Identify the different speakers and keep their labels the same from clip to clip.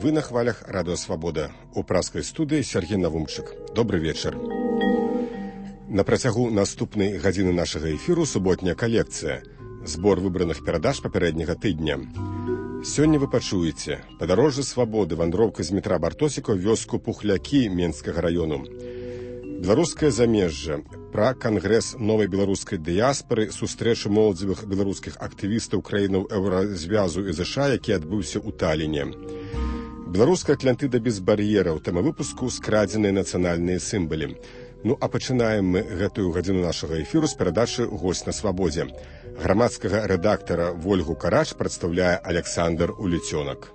Speaker 1: Вы на хвалях Радио Свобода. У праскай студыі Сергей Навумчык. Добрый вечар. На працягу наступнай гадзіны нашага эфіру суботняя калекцыя. Збор выбраных перадач папярэдняга тыдня. Сёння вы пачуеце падарожжа свабоды, вандроўка з метра Бартосіка ў вёску Пухлякі Менскага раёну. Беларускае замежжа, пра кангрэс новай беларускай дыяспары, сустрэчу моладзевых беларускіх актывістаў краінаў Еўразвязу і ЗША, які адбыўся ў Таліне. Беларуская Атлантыда без бар'ераў, тэма выпуску скрадзеныя нацыянальныя сімвалы. Ну, а пачынаем мы гэтую гадзіну нашага эфіру з перадачы «Госць на свабодзе». Грамадскага рэдактара Вольгу Карач прадстаўляе Александр Уліцёнак.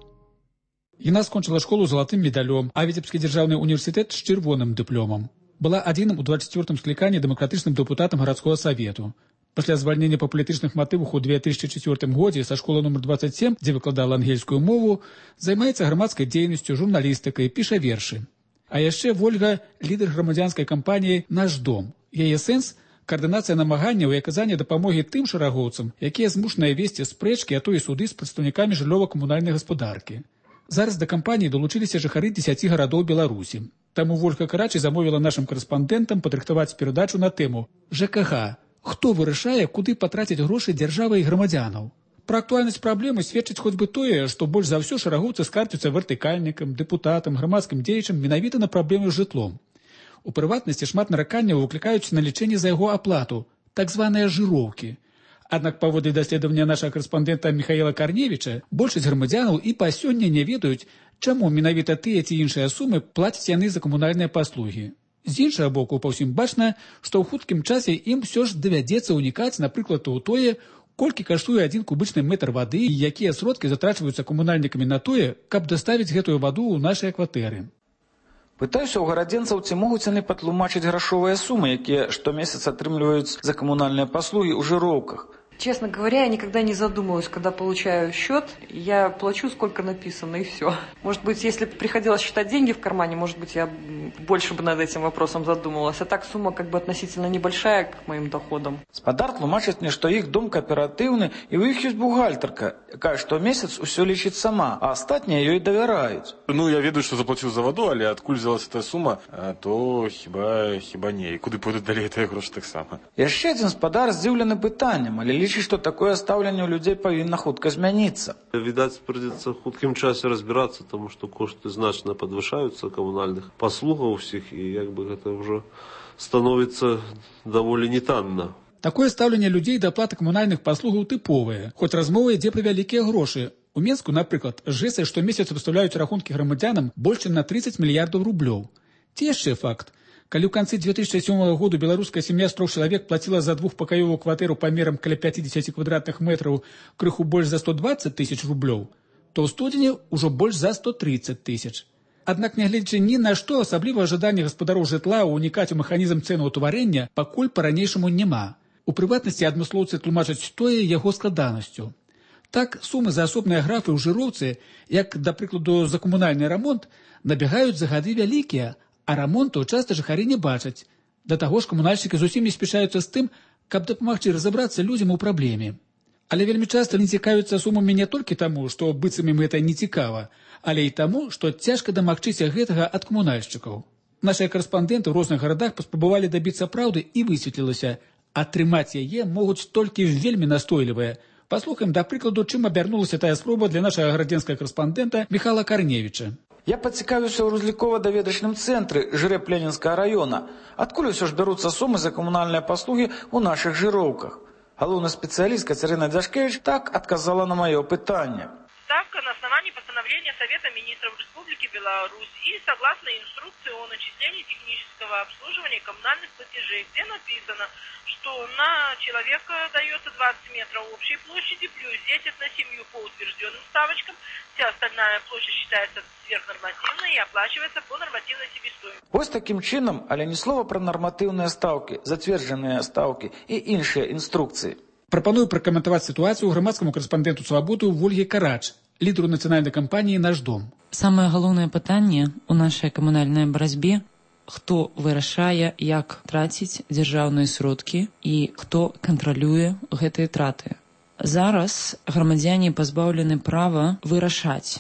Speaker 2: Яна скончыла школу залатым медалём, а Віцебскі дзяржаўны універсітэт з чырвоным дыпломам. Была адзіным у 24-м скліканні дэмакратычным дэпутатам гарадскога савету. Пасля звальнення па палітычных матывах у 2004 годзе са школы нумар 27, дзе выкладала ангельскую мову, займаецца грамадскай дзейнасцю, журналістыкай, піша вершы. А яшчэ Вольга – лідар грамадзянскай кампаніі «Наш дом». Яе сэнс – каардынацыя намаганняў і аказання дапамогі тым шарагоўцам, якія змушаныя весці спрэчкі, а то і суды з прадстаўнікамі жыллёва-камунальнай гаспадаркі. Зараз да кампаніі далучыліся жыхары 10 гарадоў Беларусі. Таму Вольга Карач замовіла нашым карэспандэнтам падрыхтаваць перадачу на тэму «ЖКХ. Хто вырашае, куды патраціць грошы дзяржавы і грамадзянаў?». Пра актуальнасць праблемы сведчыць хоць бы тое, што больш за ўсё шарагоўцы скарцяцца вертыкальнікам, дэпутатам, грамадскім дзеячам менавіта на праблемы з жытлом. У прыватнасці шмат нараканняў выклікаюць на лічэнне за яго аплату, так званыя жыроўкі. Аднак паводле даследавання нашага карэспандэнта Міхаіла Карневіча, большасць грамадзянаў і па сёння не ведаюць, чаму менавіта тыя ці іншыя сумы плацяць яны за камунальныя паслугі. З іншага боку, па ўсім бачна, што ў хуткім часе ім усё ж давядзецца ўнікаць, напрыклад, у тое, колькі каштуе 1 кубычны метр вады і якія сродкі затрачваюцца камунальнікамі на тое, каб даставіць гэтую ваду ў нашыя кватэры.
Speaker 3: Пытаюся ў гарадзенцаў, ці могуць яны патлумачыць грашовыя сумы, якія штомесяц атрымліваюць за камунальныя паслугі ў жыроўках.
Speaker 4: Честно говоря, я никогда не задумываюсь, когда получаю счет, я плачу, сколько написано, и все. Может быть, если бы приходилось считать деньги в кармане, может быть, я больше бы над этим вопросом задумывалась. А так сумма как бы относительно небольшая к моим доходам.
Speaker 3: Спадар тлумачыць мне, што іх дом кааператыўны, і ў іх ёсць бухгалтарка, якая штомесяц усё лічыць сама, а астатнія ёй давяраюць.
Speaker 5: Ну, я ведаю, што заплаціў за ваду, але адкуль взялася тая сума, то хіба не. І куды пойдуць далей тыя грошы таксама.
Speaker 3: Яшчэ адзін спадар здзіўлены пытаннем, але лічыць, што такое стаўленне ў людзей павінна хутка змяніцца.
Speaker 6: Відаць, придется в хуткім часе разбираться, тому что кошты значно подвышаются коммунальных послугаў усіх, і як бы гэта ўжо становіцца даволі нетанна.
Speaker 2: Такое стаўленне людзей да аплаты камунальных паслугаў тыповае, хоць размова ідзе пра вялікія грошы. У Менску, напрыклад, ЖЭСы штомесяц выстаўляюць рахункі грамадзянам больш чым на 30 мільярдаў рублёў. Ці яшчэ факт. Калі ў канцы 2007 году беларуская сям'я з 3 чалавек плаціла за двухпакаёвую кватэру памерам каля 50 квадратных метраў крыху больш за 120 тысяч рублёў, то ў студзені ўжо больш за 130 тысяч. Аднак, нягледзячы ні на што, асабліва жаданне гаспадароў жытла ўнікаць у механізм цэнаўтварэння пакуль па-ранейшаму няма. У прыватнасці адмыслоўцы тлумачаць тое яго складанасцю. Так, сумы за асобныя графы ў жыроўцы, як, да прыкладу, за камунальны рамонт, набягаюць за гады вялікія, а рамонту часта жыхары не бачаць. Да таго ж камунальшчыкі зусім не спяшаюцца з тым, каб дапамагчы разабрацца людзям у праблеме. Але вельмі часта не цікавяцца сумамі не толькі таму, што быццам ім гэта не цікава, але і таму, што цяжка дамагчыся гэтага ад камунальшчыкаў. Нашыя карэспандэнты ў розных гарадах паспрабавалі дабіцца праўды і высветлілася, атрымаць яе могуць толькі вельмі настойлівыя. Паслухаем, да прыкладу, чым абярнулася тая спроба для нашага гарадзенскага карэспандэнта Міхала Карневіча.
Speaker 3: Я пацікавіўся ў разлікова-даведачным цэнтры ЖРЭП Ленінскага района. Адкуль усё ж бяруцца сумы за камунальныя паслугі ў нашых жыроўках? Галоўны спецыяліст Кацярына Дзяшкевіч так адказала на маё пытанне.
Speaker 7: Ставка на основании постановления Совета министров Республики Беларусь и согласно инструкции о начислении технического обслуживания коммунальных платежей, где написано, что на человека дается 20 метров общей площади плюс 10 на семью по утвержденным ставочкам. Вся остальная площадь считается сверхнормативной и оплачивается по нормативной себестоимости.
Speaker 3: Вось таким чынам, але ні слова пра нарматыўныя стаўкі, зацверджаныя стаўкі і іншыя інструкцыі.
Speaker 2: Прапаную пракаментаваць сітуацыю грамадскаму карэспандэнту «Свабоды» Вольгі Карач, лідару нацыянальнай кампаніі «Наш дом».
Speaker 8: Самае галоўнае пытанне ў нашай камунальнай барацьбе – хто вырашае, як траціць дзяржаўныя сродкі і хто кантралюе гэтыя траты. Зараз грамадзяне пазбаўлены права вырашаць,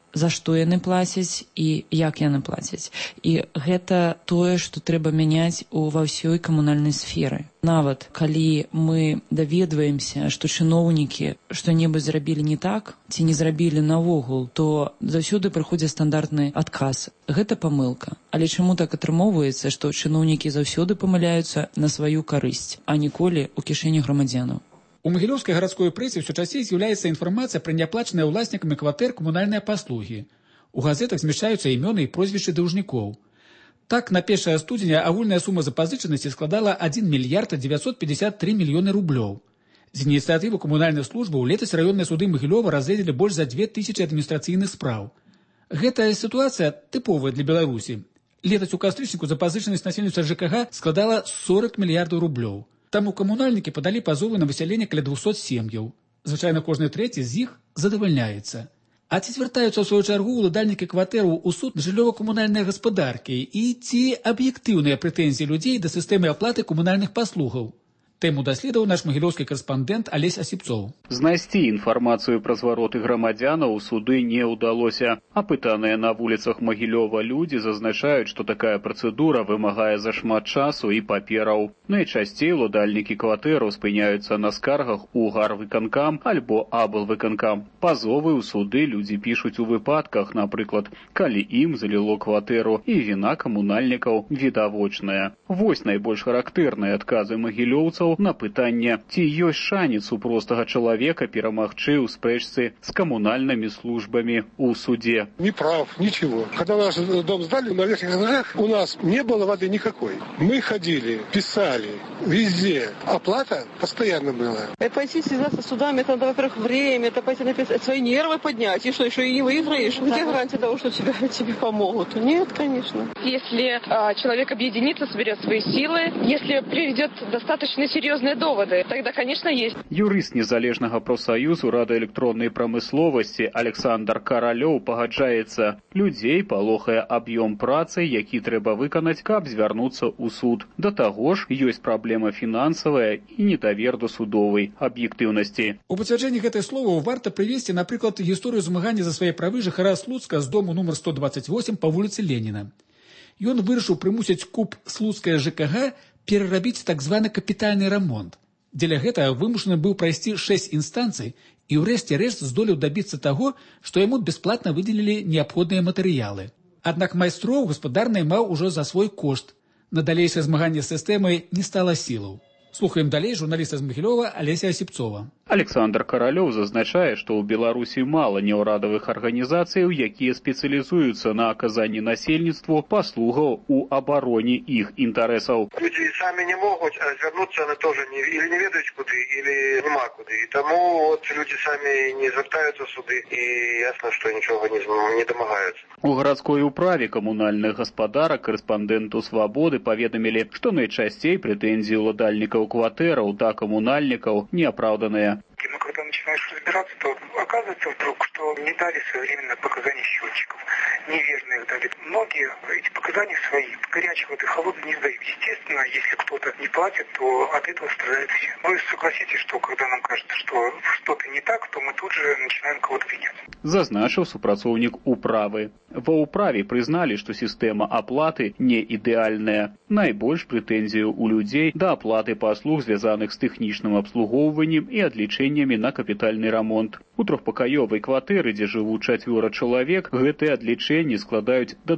Speaker 8: за што яны плацяць і як яны плацяць. І гэта тое, што трэба мяняць ва ўсёй камунальнай сферы. Нават калі мы даведваемся, што чыноўнікі што-небудзь зрабілі не так, ці не зрабілі наогул, то заўсёды прыходзіць стандартны адказ. Гэта памылка. Але чаму так атрымоўваецца, што чыноўнікі заўсёды памыляюцца на сваю карысць, а ніколі ў кішэні грамадзянаў?
Speaker 2: У Магілёўскай гарадской прэсе ўсё часцей з'яўляецца інфармацыя пра няплачаныя ўласнікамі кватэр камунальныя паслугі. У газетах змяшчаюцца імёны і прозвішчы даўжнікоў. Так, на 1 студзеня агульная сума запазычанасці складала 1 мільярд 953 мільёны рублёў. З ініцыятывы камунальных службаў летась раённыя суды Магілёва разгледзелі больш за 2000 адміністрацыйных спраў. Гэтая сітуацыя тыповая для Беларусі. Летась у кастрычніку запазычанасць насельніцтва ЖКХ складала 40 мільярдаў рублёў. Таму камунальнікі падалі пазовы на высяленне каля 200 сем'яў. Звычайна кожны трэці з іх задавальняецца. А ці звяртаюцца ў сваю чаргу ўладальнікі кватэраў у суд жыллёва-камунальнай гаспадаркі і ці аб'ектыўныя прэтэнзіі людзей да сістэмы аплаты камунальных паслугаў? Тэму даследаваў наш магілёўскі карэспандэнт Алесь Асіпцоў.
Speaker 9: Знайсці інфармацыю пра звароты грамадзянаў у суды не ўдалося. Апытаныя на вуліцах Магілёва людзі зазначаюць, што такая працэдура вымагае зашмат часу і папераў. Найчасцей уладальнікі кватэраў спыняюцца на скаргах у гарвыканкам альбо аблвыканкам. Пазовы ў суды людзі пішуць у выпадках, напрыклад, калі ім заліло кватэру і віна камунальнікаў відавочная. Вось найбольш характэрныя адказы магілёўцаў на пытанне, ці ёсць шанец у простага чалавека перамагчы ў спрэчцы з камунальнымі службамі ў суде.
Speaker 10: Не прав, ничего. Когда наш дом сдали, на верхних этажах у нас не было воды никакой. Мы ходили, писали, везде. Оплата постоянно была.
Speaker 11: Пойти связаться с судами, это надо, во-первых, время, это пойти написать, свои нервы поднять, и что, еще и не выиграешь? Где гарантия того, что тебе помогут? Нет, конечно.
Speaker 12: Если человек объединится, соберет свои силы, если приведет достаточно серьезные доводы, тогда, конечно, есть.
Speaker 9: Юрыст незалежнага профсаюзу радыёэлектроннай прамысловасці Александр Каралёў пагаджаецца. Людзей палохае аб'ём працы, які трэба выканаць, каб звярнуцца ў суд. Да таго ж, ёсць праблема фінансавая і недавер да судовай аб'ектыўнасці.
Speaker 2: У пацвярджэнні гэтых словаў варта прывесці, напрыклад, гісторыю змагання за свае правы жыхара Слуцка з дому нумар 128 па вуліцы Леніна. Ён вырашыў прымусіць КУП Слуцкая ЖКХ перарабіць так званы капітальны рамонт. Дзеля гэтага вымушаны быў прайсці 6 інстанцый і ўрэшце рэшт здолеў дабіцца таго, што яму бясплатна выдзелілі неабходныя матэрыялы. Аднак майстроў гаспадар наймаў ужо за свой кошт. На далейшае змаганне з сістэмай не стала сілаў. Слухаем далей журналіста з Магілёва Алеся Асіпцова.
Speaker 9: Александр Каралёў зазначае, што ў Беларусі мала неўрадавых арганізацыяў, якія спецыялізуюцца на аказанні насельніцтву паслугаў у абароне іх інтарэсаў.
Speaker 13: Людзі самі не могуць звярнуцца на тоже или не ведаюць куды, или няма куды. І таму людзі самі не звяртаюцца в суды і ясна, што нічога не дамагаюцца.
Speaker 9: У гарадской управе камунальных гаспадарак карэспандэнту «Свабоды» паведамілі, што найчасцей прэтэнзіі ўладальнікаў кватэраў да коммунальников неоправданные.
Speaker 14: Но когда начинаешь разбираться, то оказывается вдруг, что не дали своевременно показания счетчиков, неверно их дали. Многие эти показания свои горячей воды холодной не сдают. Естественно, если кто-то не платит, то от этого страдают все. Но и согласитесь, что когда нам кажется, что что-то не так, то мы тут же начинаем кого-то винять.
Speaker 9: Зазначыў супрацоўнік управы. Ва ўправе прызналі, што сістэма аплаты не ідэальная. Найбольш прэтэнзію ў людзей да аплаты паслуг, звязаных з тэхнічным абслугоўваннем і адлічэннямі на капітальны рамонт. У трохпакаёвай кватэры, дзе жывуць 4 чалавек, гэтыя адлічэнні складаюць да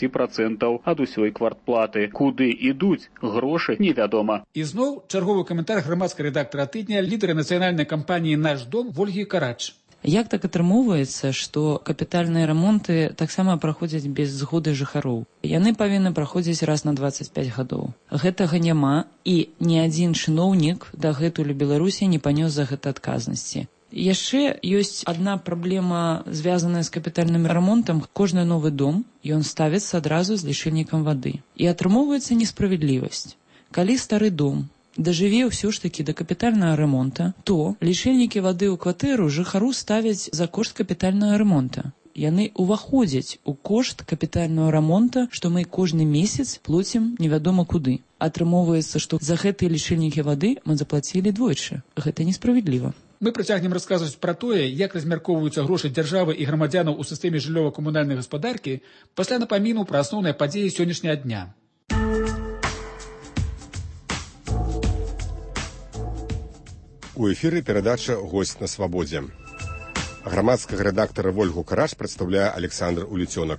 Speaker 9: 20% ад усёй квартплаты. Куды ідуць грошы, невядома.
Speaker 2: І зноў чарговы каментар грамадскага рэдактара тыдня, лідара нацыянальнай кампаніі «Наш дом» Вольгі Карач.
Speaker 8: Як так атрымоўваецца, што капітальныя рамонты таксама праходзяць без згоды жыхароў? Яны павінны праходзіць раз на 25 гадоў. Гэтага няма, і ні адзін чыноўнік дагэтуль у Беларусі не панёс за гэта адказнасці. Яшчэ ёсць адна праблема, звязаная з капітальным рамонтам. Кожны новы дом, ён ставіцца адразу з лічыльнікам вады. І атрымоўваецца несправядлівасць. Калі стары дом дажыве ўсё ж такі да капітальнага рамонта, то лічыльнікі вады ў кватэру жыхару ставяць за кошт капітальнага рамонта. Яны ўваходзяць у кошт капітальнага рамонта, што мы кожны месяц плоцім невядома куды. Атрымоўваецца, што за гэтыя лічыльнікі вады мы заплацілі двойчы. Гэта несправядліва.
Speaker 2: Мы працягнем расказваць пра тое, як размяркоўваюцца грошы дзяржавы і грамадзянаў у сістэме жыллёва-камунальнай гаспадаркі пасля напаміну пра асноўныя падзеі сённяшняга дня.
Speaker 1: У эфіры перадача «Госць на свабодзе». Грамадскага рэдактара Вольгу Караш прадстаўляе Александр Уліцёнак.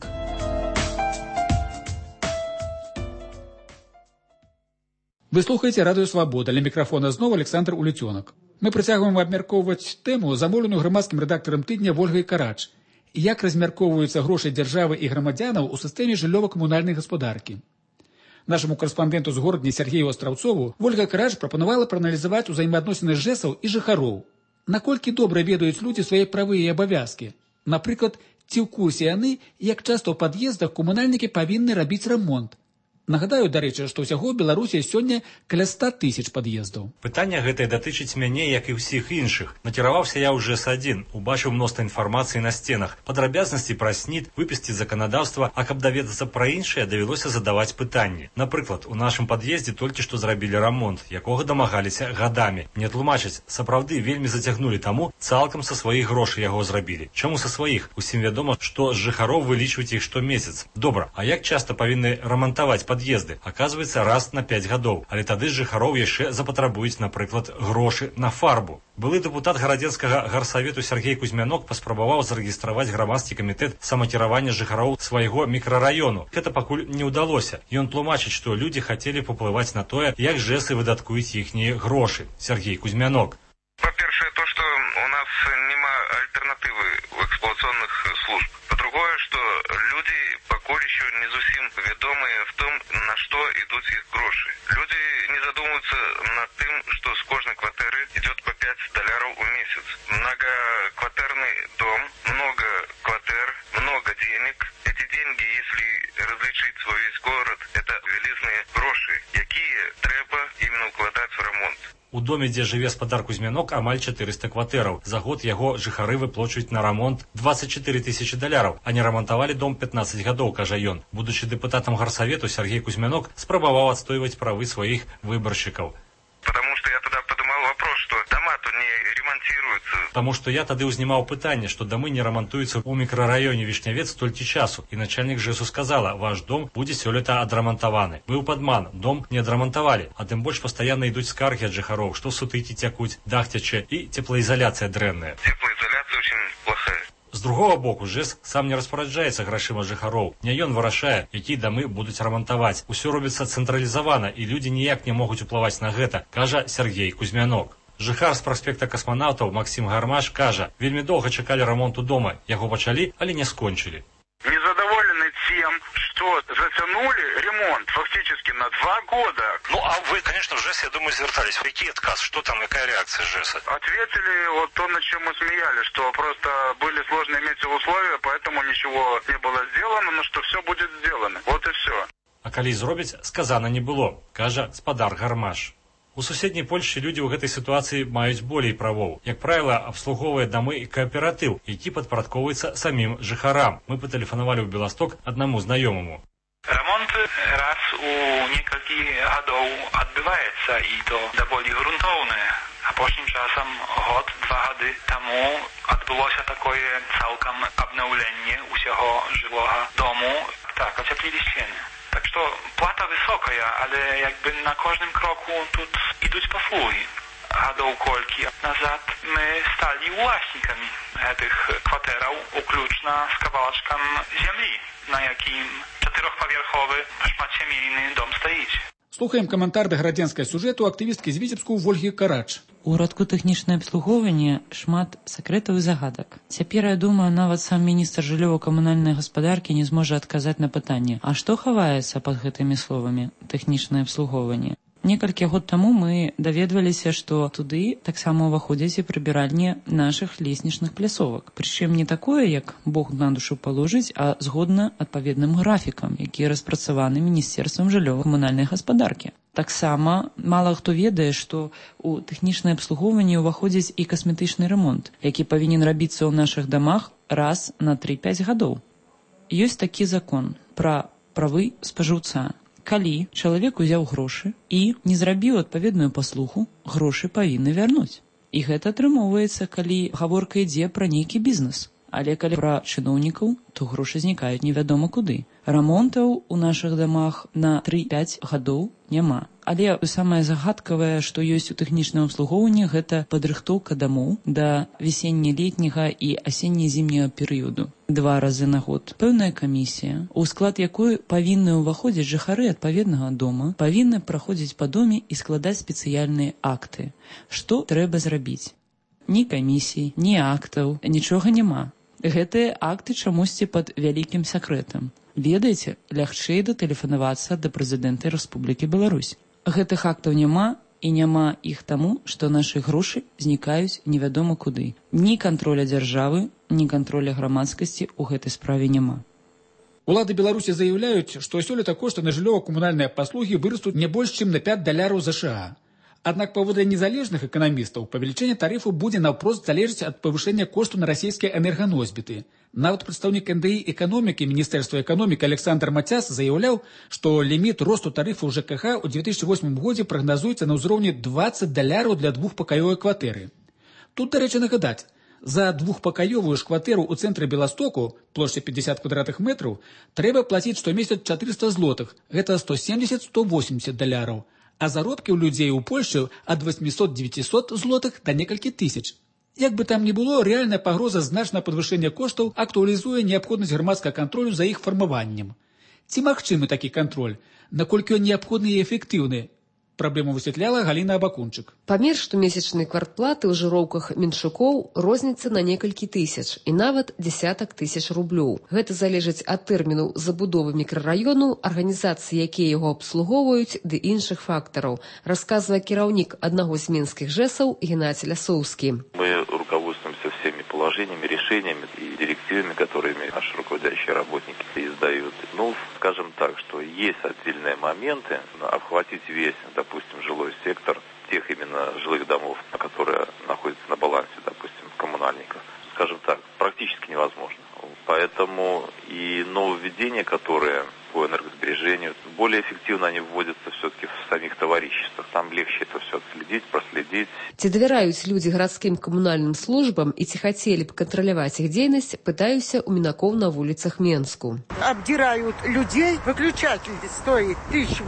Speaker 2: Вы слухаеце радыё «Свабода». Ля мікрафона зноў Александр Уліцёнак. Мы працягваем абмяркоўваць тэму, замоўленую грамадскім рэдактарам тыдня Вольгай Карач. Як размяркоўваюцца грошы дзяржавы і грамадзянаў у сістэме жыллёва-камунальнай гаспадаркі. Нашаму карэспандэнту з горадні Сергею Астраўцову Вольга Карач прапанавала прааналізаваць узаемаадносіны жэсаў і жыхароў. Наколькі добра ведаюць людзі свае правы і абавязкі? Напрыклад, ці ў курсе яны, як часта ў пад'ездах камунальнікі павінны рабіць рамонт? Нагадаю, дарэчы, што ўсяго ў Беларусі сёння каля 100 000 пад'ездаў.
Speaker 15: Пытанне гэтае датычыць мяне, як і ўсіх іншых. Накіраваўся я ў ЖЭС-1, убачыў мноства інфармацыі на сценах, падрабязнасці пра СНІД, выпісці заканадаўства, а каб даведацца пра іншае, давялося задаваць пытанні. Напрыклад, у нашым пад'ездзе толькі што зрабілі рамонт, якога дамагаліся гадамі. Мне тлумачаць, сапраўды вельмі зацягнулі таму, цалкам са сваіх грошай яго зрабілі. Чаму са сваіх? Усім вядома, што з жыхароў вылічваюць іх штомесяц. Добра, а як часта павінны рамантаваць пад'езды? Аказваецца, раз на 5 гадоў, але тады з жыхароў яшчэ запатрабуюць, напрыклад, грошы на фарбу. Былы дэпутат гарадзенскага гарсавету Сергей Кузьмянок паспрабаваў зарэгістраваць грамадскі камітэт самакіравання жыхароў свайго мікрараёну. Гэта пакуль не ўдалося. Ён тлумачыць, што людзі хацелі паўплываць на тое, як жэсы выдаткуюць іхнія грошы. Сергей Кузьмянок.
Speaker 16: По-першае, то, што у нас няма альтэрнатывы ў эксплуатацыйных служб. По-другое, што людзі пакуль еще не зусім вядомыя в том, на што ідуць іх грошы. Людзі не задумываюцца над тым, што з кожнай кватэры идет по $5 в месяц. Многокватэрный дом, много кватэр, много денег. Эти деньги, если различить свой весь город, это велизные грошы, якія трэба именно укладаць в ремонт.
Speaker 15: У доме, дзе жыве спадар Кузьмянок, амаль 400 кватэраў. За год яго жыхары выплачваюць на рамонт $24 000, а не рамантавалі дом 15 гадоў, кажа ён. Будучы дэпутатам гарсавету, Сергей Кузьмянок спрабаваў адстойваць правы сваіх выбаршчыкаў.
Speaker 16: Потому что я тогда подумал вопрос, что дома-то не ремонтируются.
Speaker 15: Таму што я тады ўзнімаў пытанне, што дамы не рамантуюцца ў мікрараёне Вішнявец столькі часу. І начальнік ЖЭСу сказала, ваш дом будзе сёлета адрамантаваны. Быў падман, дом не адрамантавалі, а тым больш пастаянна ідуць скаргі ад жыхароў, што сутыкі цякуць, дах цячэ і цеплаізаляцыя дрэнная.
Speaker 16: Теплоизоляция очень плохая.
Speaker 15: З другого боку, ЖЭС сам не распараджаецца грашыма жыхароў. Не ён вырашае, якія дамы будуць рамантаваць. Усё робіцца цэнтралізавана, і людзі ніяк не могуць уплываць на гэта, кажа Сергей Кузьмянок. Жыхар з праспекта касманаўтаў Максим Гармаш кажа, вельмі доўга чакалі рамонту дома, яго пачалі, але не скончылі.
Speaker 16: Незадоволены тем, что затянули ремонт фактически на 2 года.
Speaker 15: Ну, а вы, конечно, в ЖЭС, я думаю, звертались. Какой отказ? Что там, какая реакция ЖЭСа?
Speaker 16: Ответили вот то, над чем мы смеялись, что просто были сложные метеоусловия, поэтому ничего не было сделано, но что все будет сделано. Вот и все.
Speaker 15: А калі зробіць, сказана не было, кажа спадар Гармаш. У суседняй Польшчы людзі ў гэтай сітуацыі маюць болей правоў. Як правіла, абслугоўвае дамы і кааператыў, які падпарадкоўваецца самім жыхарам. Мы патэлефанавалі ў Беласток аднаму знаёмаму.
Speaker 17: Ремонт раз у некалькі гадоў адбываецца, і то даволі грунтоўны. Апошнім часам, год-два гады таму адбылося такое цалкам абнаўленне ўсяго жылога дому. Так, ацеплілі сцены. Так что плата высокая, але якby на кожnym kroku тут ідуць паслуги. Гадоў колькі назад мы сталі ўласнікамі гэтых кватэраў, уключна з кавалачкам зямлі, на якім 4-паверховы шматсямейны дом стаіць.
Speaker 2: Слухаем каментар да гарадзенскага сюжэту актывісткі з Віцебску Вольгі Карач.
Speaker 8: У радку тэхнічнае абслугоўванне шмат сакрэтаў і загадак. Цяпер, я думаю, нават сам міністр жыллёва-камунальнай гаспадаркі не зможа адказаць на пытанне, а што хаваецца пад гэтымі словамі тэхнічнае абслугоўванне. Некалькі год таму мы даведваліся, што туды таксама ўваходзяць і прыбіральні нашых леснічных плясовак. Прычым не такое, як Бог на душу паложыць, а згодна адпаведным графікам, які распрацаваны Міністэрствам жыллёва-камунальнай гаспадаркі. Таксама мала хто ведае, што ў тэхнічнае абслугоўванне ўваходзіць і касметычны ремонт, які павінен рабіцца ў нашых дамах раз на 3-5 гадоў. Ёсць такі закон пра правы спажыўца. Калі чалавек узяў грошы і не зрабіў адпаведную паслугу, грошы павінны вярнуць. І гэта атрымоўваецца, калі гаворка ідзе пра нейкі бізнес. Але калі пра чыноўнікаў, то грошы знікаюць невядома куды. Рамонтаў у нашых дамах на 3-5 гадоў няма. Але самае загадкавае, што ёсць у тэхнічным абслугоўванні, гэта падрыхтоўка дамоў да весенне-летняга і асенне-зімняга перыяду. 2 разы на год. Пэўная камісія, у склад якой павінны ўваходзіць жыхары адпаведнага дома, павінны праходзіць па доме і складаць спецыяльныя акты. Што трэба зрабіць? Ні камісій, ні актаў, нічога няма. Гэтыя акты чамусьці пад вялікім сакрэтам. Ведаеце, лягчэй датэлефанавацца да прэзідэнта Рэспублікі Беларусь. Гэтых актаў няма, і няма іх таму, што нашы грошы знікаюць невядома куды. Ні кантроля дзяржавы, ні кантроля грамадскасці ў гэтай справе няма.
Speaker 2: Улады Беларусі заяўляюць, што сёлета кошты на жыллёва-камунальныя паслугі вырастуць не больш, чым на $5 США. Аднак паводле незалежных эканамістаў, павелічэнне тарыфу будзе наўпрост залежыць ад павышэння кошту на расійскія энерганосьбіты. Нават прадстаўнік НДІ эканомікі Міністэрства эканомікі Александр Мацяс заяўляў, што ліміт росту тарыфу ЖКХ ў 2008 годзе прагназуецца на ўзроўні $20 для двухпакаёвай кватэры. Тут, дарэчы, нагадаць, за двухпакаёвую ж кватэру ў цэнтры Беластоку, плошча 50 квадратных метраў, трэба плаціць штомесяц 400 злотых, гэта $170-180. А заробкі ў людзей у Польшчы ад 800-900 злотых да некалькі тысяч. Як бы там ні было, рэальная пагроза значнага падвышэння коштаў актуалізуе неабходнасць грамадскага кантролю за іх фармаваннем. Ці магчымы такі кантроль? Наколькі ён неабходны і эфектыўны? Праблему высвятляла Галіна Абакунчык.
Speaker 18: Памер штомесячнай квартплаты ў жыроўках меншукоў розніцца на некалькі тысяч і нават дзесятак тысяч рублёў. Гэта залежыць ад тэрміну забудовы мікрараёну, арганізацыі, якія яго абслугоўваюць, ды іншых фактараў, расказвае кіраўнік аднаго з менскіх ЖЭСаў Геннадзій Лясоўскі.
Speaker 16: Мы руководствуемся всеми положениями, решениями и директивами, которыми наши руководящие работники издают. Скажем так, что есть отдельные моменты, обхватить весь, допустим, жилой сектор тех именно жилых домов, которые находятся на балансе, допустим, коммунальников, скажем так, практически невозможно. Поэтому и нововведения, которые по энергосбережению, более эффективно они вводятся все-таки в самих товариществах. Там легче это все отследить, проследить.
Speaker 18: Ці давяраюць людзі гарадскім камунальным службам і ці хацелі б кантраляваць іх дзейнасць, пытаюся у мінакоў на вуліцах Менску.
Speaker 19: Обдирают людей, выключатель стоит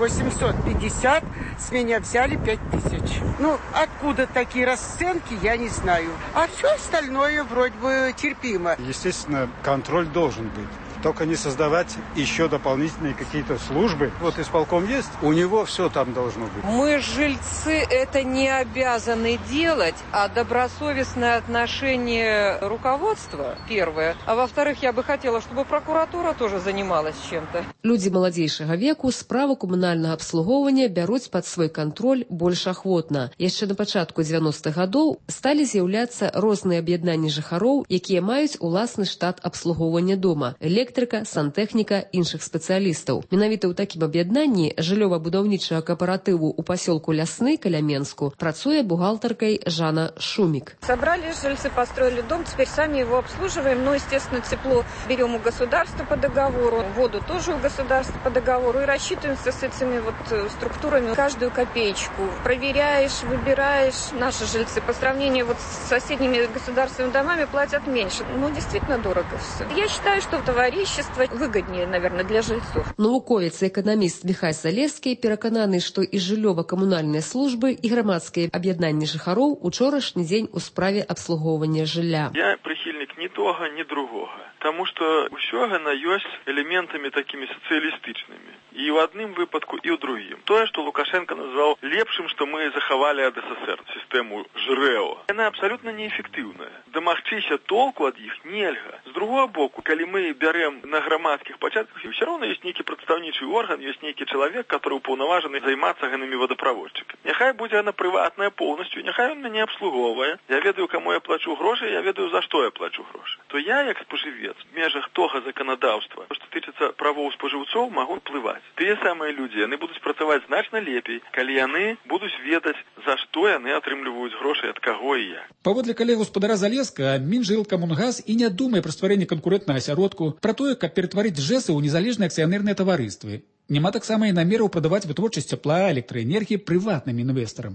Speaker 19: 1850, с меня взяли 5000. Откуда такие расценки, я не знаю. А все остальное вроде бы терпимо.
Speaker 20: Естественно, контроль должен быть. Только не создавать еще дополнительные какие-то службы. Вот исполком есть, у него все там должно быть.
Speaker 4: Мы, жильцы, это не обязаны делать, а добросовестное отношение руководства, первое. А во-вторых, я бы хотела, чтобы прокуратура тоже занималась чем-то.
Speaker 18: Людзі маладзейшага веку справу камунальнага абслугоўвання бяруць пад свой кантроль больш ахвотна. Яшчэ на пачатку 90-х гадоў сталі з'яўляцца розныя аб'яднанні жыхароў, якія маюць уласны штат абслугоўвання дома. Электрыка, сантэхніка, іншых спецыялістаў. Менавіта ў такім аб'яднанні жыллёва-будаўнічага кааператыву ў пасёлку Лясны каля Менску працуе бухгалтаркай Жанна Шумик.
Speaker 21: Собрали жильцы, построили дом, теперь сами его обслуживаем. Естественно, тепло берем у государства по договору, воду тоже у государства по договору и рассчитываемся с этими структурами каждую копеечку. Проверяешь, выбираешь. Наши жильцы по сравнению с соседними государственными домами платят меньше. Действительно дорого все. Я считаю, что товарищество выгоднее, наверное, для жильцов.
Speaker 18: Навуковец і эканаміст Міхась Залескі перакананы, што і жыллёва-камунальныя службы, і грамадскія аб'яднанні жыхароў учорашні дзень у справе абслугоўвання жылля.
Speaker 22: Я прихильник ні того, ні другого. Тому что ўсё гэта ёсць элементамі такімі сацыялістычнымі. І ў адным выпадку, і ў другім. Тое, што Лукашенко назваў лепшым, што мы захавалі ад СССР, сістэму ЖРЭО. Яна абсалютна неэфектыўная. Дамагчыся толку ад іх нельга. З другого боку, калі мы бярем на грамадскіх пачатках, все равно есть нейкі прадстаўнічы орган, есть нейкі чалавек, который упаўнаважаны займацца гэтымі водопроводчыкамі. Няхай будзе яна прыватная поўнасцю, няхай ён мяне абслугоўвае. Я ведаю, каму я плачу грошы, я ведаю, за што я плачу грошы. То я, як спажывец, в межах того законодаўства, што тычыцца правоў спажыўцоў, магу ўплываць. Тыя самыя людзі, яны будуць працаваць значна лепей, калі яны будуць ведаць, за што яны атрымліваюць грошы, ад каго і як.
Speaker 2: Паводле калег-гаспадара Залеска, Мінжылкамунгаз і не думае пра стварэнне канкурэнтнага асяродку, пра тое, каб ператварыць ЖЭСы ў незалежныя акцыянерныя таварыствы. Няма таксама і намераў прадаваць вытворчасць цяпла, электраэнергіі прыватным інвестарам.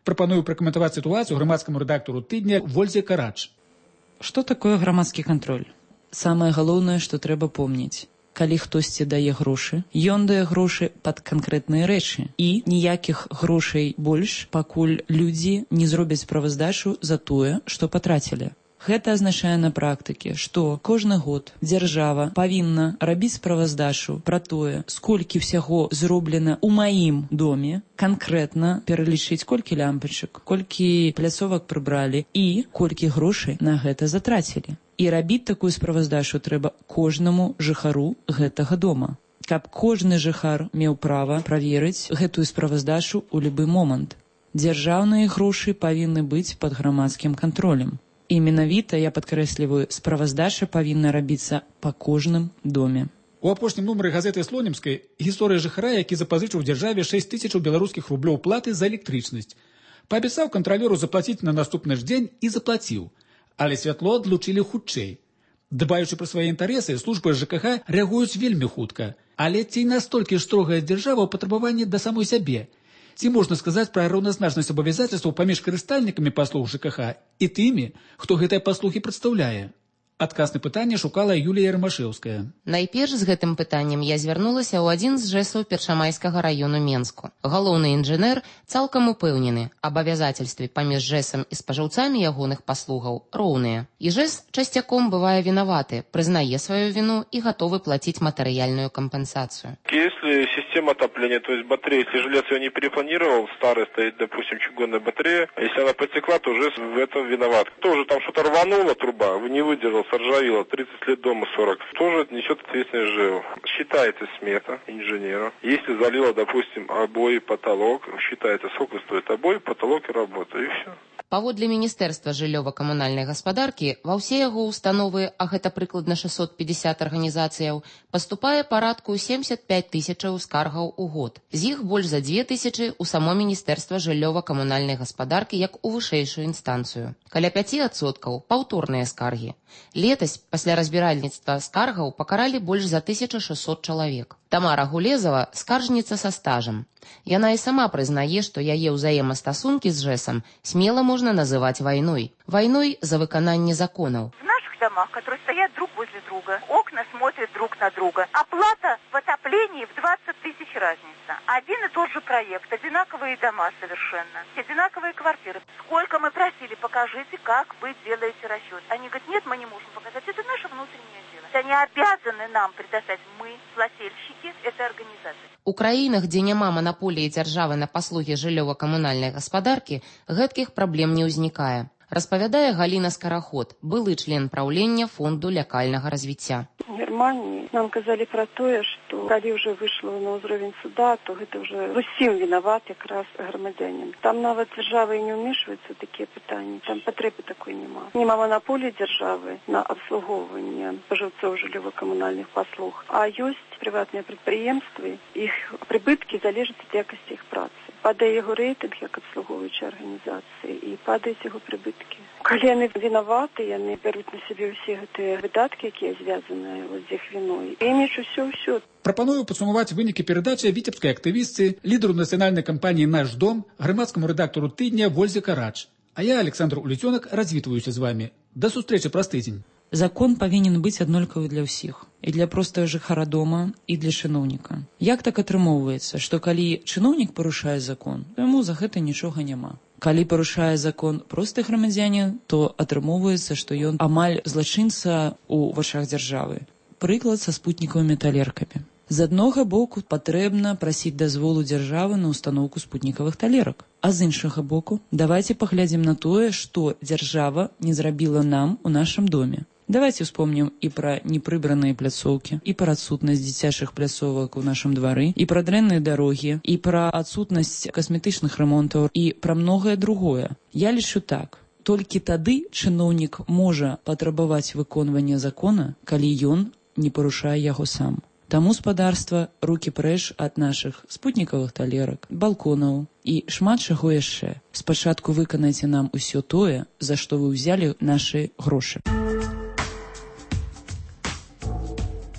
Speaker 2: Прапаную пракаментаваць сітуацыю грамадскаму рэдактару тыдня Вользе Карач.
Speaker 8: Што такое грамадскі кантроль? Самае галоўнае, што трэба помніць. Калі хтосьці дае грошы, ён дае грошы пад канкрэтныя рэчы. І ніякіх грошай больш, пакуль людзі не зробяць справаздачу за тое, што патрацілі. Гэта азначае на практыке, што кожны год дзяржава павінна рабіць справаздачу пра тое, сколькі ўсяго зроблена ў маім доме, канкрэтна пералічыць, колькі лямпачак, колькі пляцовак прыбралі і колькі грошай на гэта затрацілі. І рабіць такую справаздачу трэба кожнаму жыхару гэтага дома, каб кожны жыхар меў права праверыць гэтую справаздачу ў любы момант. Дзяржаўныя грошы павінны быць пад грамадскім кантролем. І менавіта, я падкрэсліваю, справаздача павінна рабіцца па кожным доме.
Speaker 2: У апошнім нумары газеты «Слонімскай» гісторыя жыхара, які запазычыў дзяржаве 6 000 беларускіх рублёў платы за электрычнасць. Паабяцаў кантралёру заплаціць на наступны ж дзень і заплаціў. Але святло адлучылі хутчэй. Дбаючы пра свае інтарэсы, службы ЖКХ рэагуюць вельмі хутка. Але ці настолькі ж строгая дзяржава ў патрабаванні да самой сябе? Ці можна сказаць пра раўназначнасць абавязацельстваў паміж карыстальнікамі паслуг ЖКХ і тымі, хто гэтыя паслугі прадстаўляе? Адказ на пытанне шукала Юлія Рамашэўская.
Speaker 5: Найперш з гэтым пытаннем я звярнулася ў адзін з ЖЭСаў Першамайскага раёну Менску. Галоўны інжынер цалкам упэўнены, абавязацельствы паміж ЖЭСам і спажыўцамі ягоных паслугаў роўныя. І ЖЭС часцяком бывае вінаваты, прызнае сваю віну і гатовы плаціць матэрыяльную кампенсацию.
Speaker 6: Если система отопления, то есть батарея, если жилец ее не перепланировал, старая стоит, допустим, чугунная батарея, а если она потекла, то ЖЭС в этом виноват. Тоже там что-то рванула труба, не выдержал, соржавела, 30 лет дома 40. Тоже несет ответственность ЖЭО. Считается смета инженера. Если залила, допустим, обои, потолок, считается, сколько стоит обои, потолок и работа, и все.
Speaker 5: Паводле Міністэрства жыллёва-камунальнай гаспадаркі, ва ўсе яго установы, а гэта прыкладна 650 арганізацыяў, паступае парадку 75 000 скаргаў у год. З іх больш за 2000 у само Міністэрства жыллёва-камунальнай гаспадаркі як у вышэйшую інстанцыю. Каля 5% паўторныя скаргі. Летась, пасля разбіральніцтва скаргаў, пакаралі больш за 1600 чалавек. Тамара Гулезава – скаржніца са стажам. Яна і сама прызнае, што яе ўзаемастасункі з ЖЭСам смела можна называць вайной. Вайной за выкананне законаў.
Speaker 23: В наших домах, которые стоят друг возле друга, окна смотрят друг на друга. Оплата в отоплении в 20 000 разница. Один и тот же проект, одинаковые дома совершенно, одинаковые квартиры. Сколько мы просили, покажите, как вы делаете расчет. Они говорят, нет, мы не можем показать, это наше внутреннее дело. Они обязаны нам предоставить, мы, плательщики этой организации.
Speaker 5: У краінах, дзе няма манаполіі дзяржавы на паслугі жыллёва-камунальнай гаспадаркі, гэткіх праблем не ўзнікае. Распавядае Галіна Скараход, былы член праўлення фонду лякальнага развіцця.
Speaker 24: В Германии нам казали про то, что когда уже вышло на уровень суда, то это уже усім виноват якраз громадянин. Там нават держава и не вмешивается в такие питания, там потреби такой нема. Нема монополии державы на обслуговывание споживцов жыллёва-коммунальных послуг, а есть приватные предприемства, их прибытки залежат от якости их працы. Падає його рейтинг як обслуговуючої організації і падають його прибутки. Коли вони винуваті, вони беруть на себе всі ті видатки, які зв'язані з їх виною. І ніч усё.
Speaker 2: Прапаную падсумаваць вынікі перадачы віцебскай актывістцы, лідару нацыянальнай кампаніі «Наш дом», грамадскаму рэдактару тыдня Вользе Карач. А я, Александр Улецёнак, развітваюся з вами. Да сустрэчы праз тыдзень.
Speaker 8: Закон павінен быць аднолькавы для ўсіх. І для простага жыхара дома, і для чыноўніка. Як так атрымоўваецца, што калі чыноўнік парушае закон, то яму за гэта нічога няма. Калі парушае закон просты грамадзянін, то атрымоўваецца, што ён амаль злачынца ў вачах дзяржавы. Прыклад са спутнікавымі талеркамі. З аднога боку патрэбна прасіць дазволу дзяржавы на ўстаноўку спутнікавых талерак. А з іншага боку, давайце паглядзім на тое, што дзяржава не зрабіла нам у нашым доме. Давайте вспомним и про непрыбранные пляцоўкі, и про адсутнасць дзіцячых пляцовак у нашым двары, и про дрэнныя дарогі, и про адсутнасць касметычных ремонтаў, и про многое другое. Я лічу так. Толькі тады чыноўнік можа патрабаваць выконвання закона, калі ён не парушае яго сам. Таму спадарства рукі прэч ад нашых спутнікавых талерак, балконаў і шмат чаго яшчэ. Спачатку выканайце нам усё тое, за што вы ўзялі нашы грошы.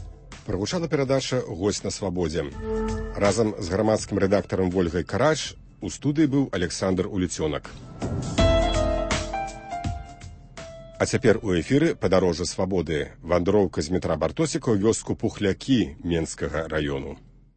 Speaker 1: Прагучала перадача «Госць на свабодзе». Разам з грамадскім рэдактарам Вольгай Карач У студыі быў Александр Улюцёнак. А цяпер у эфіры «Падарожжа свабоды». Вандроўка з метра Бартосіка ў вёску Пухлякі Менскага раёну.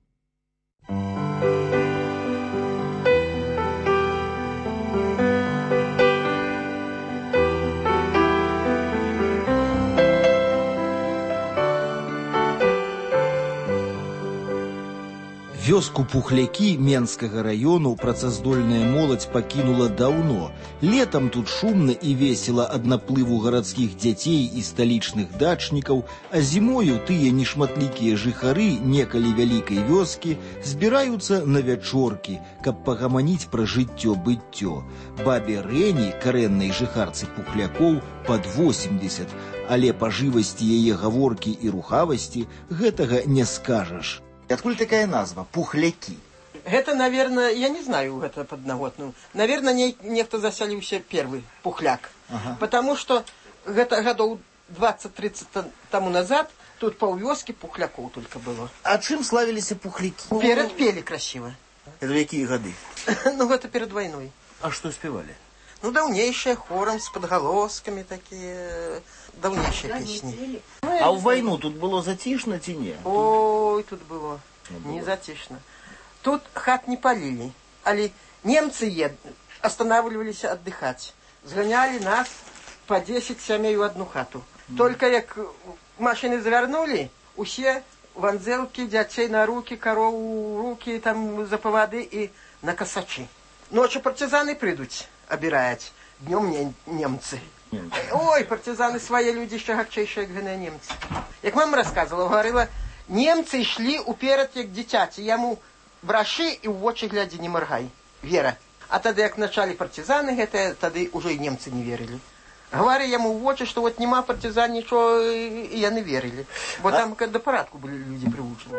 Speaker 3: Вёску Пухлякі Менскага раёну працаздольная моладзь пакінула даўно. Летам тут шумна і весела ад наплыву гарадскіх дзяцей і сталічных дачнікаў, а зімою тыя нешматлікія жыхары некалі вялікай вёскі збіраюцца на вячоркі, каб пагаманіць пра жыццё-быццё. Бабе Рэні, карэннай жыхарцы Пухлякоў, пад 80, але па жывасці яе гаворкі і рухавасці гэтага не скажаш. Откуль такая назва Пухлякі?
Speaker 7: Это, наверное, я не знаю это подноготную. Наверное, некто заселился первый Пухляк. Ага. Потому что это годов 20-30 тому назад тут полвёски Пухляков только было.
Speaker 3: А чым славились Пухляки?
Speaker 7: Перед пели красиво.
Speaker 3: Это в какие годы?
Speaker 7: Ну, это перед войной.
Speaker 3: А что спевали?
Speaker 7: Ну, давнейшие, хором, с подголосками такие, давнейшие песни.
Speaker 3: А в войну тут было затишно, ці не?
Speaker 7: Ой, тут было не затишно. Тут хат не полили, але немцы останавливались отдыхать. Сгоняли нас по 10 семей в одну хату. Только як машины завернули, усе ванзелки, дятей на руки, корову руки, там за поводы и на косачи. Ночью партизаны придут обирать, днем немцы. Ой, партизаны свои люди еще гакчейшие, как немцы. Як мама рассказывала, говорила, немцы шли уперед, як дитяти, яму браши и в очи гляди не моргай. Вера. А тогда, як начали партизаны, это тогда уже и немцы не верили. Говорили ему в очи, что вот нема партизан, ничего, и я не верили. Вот там до парадку были люди приучены.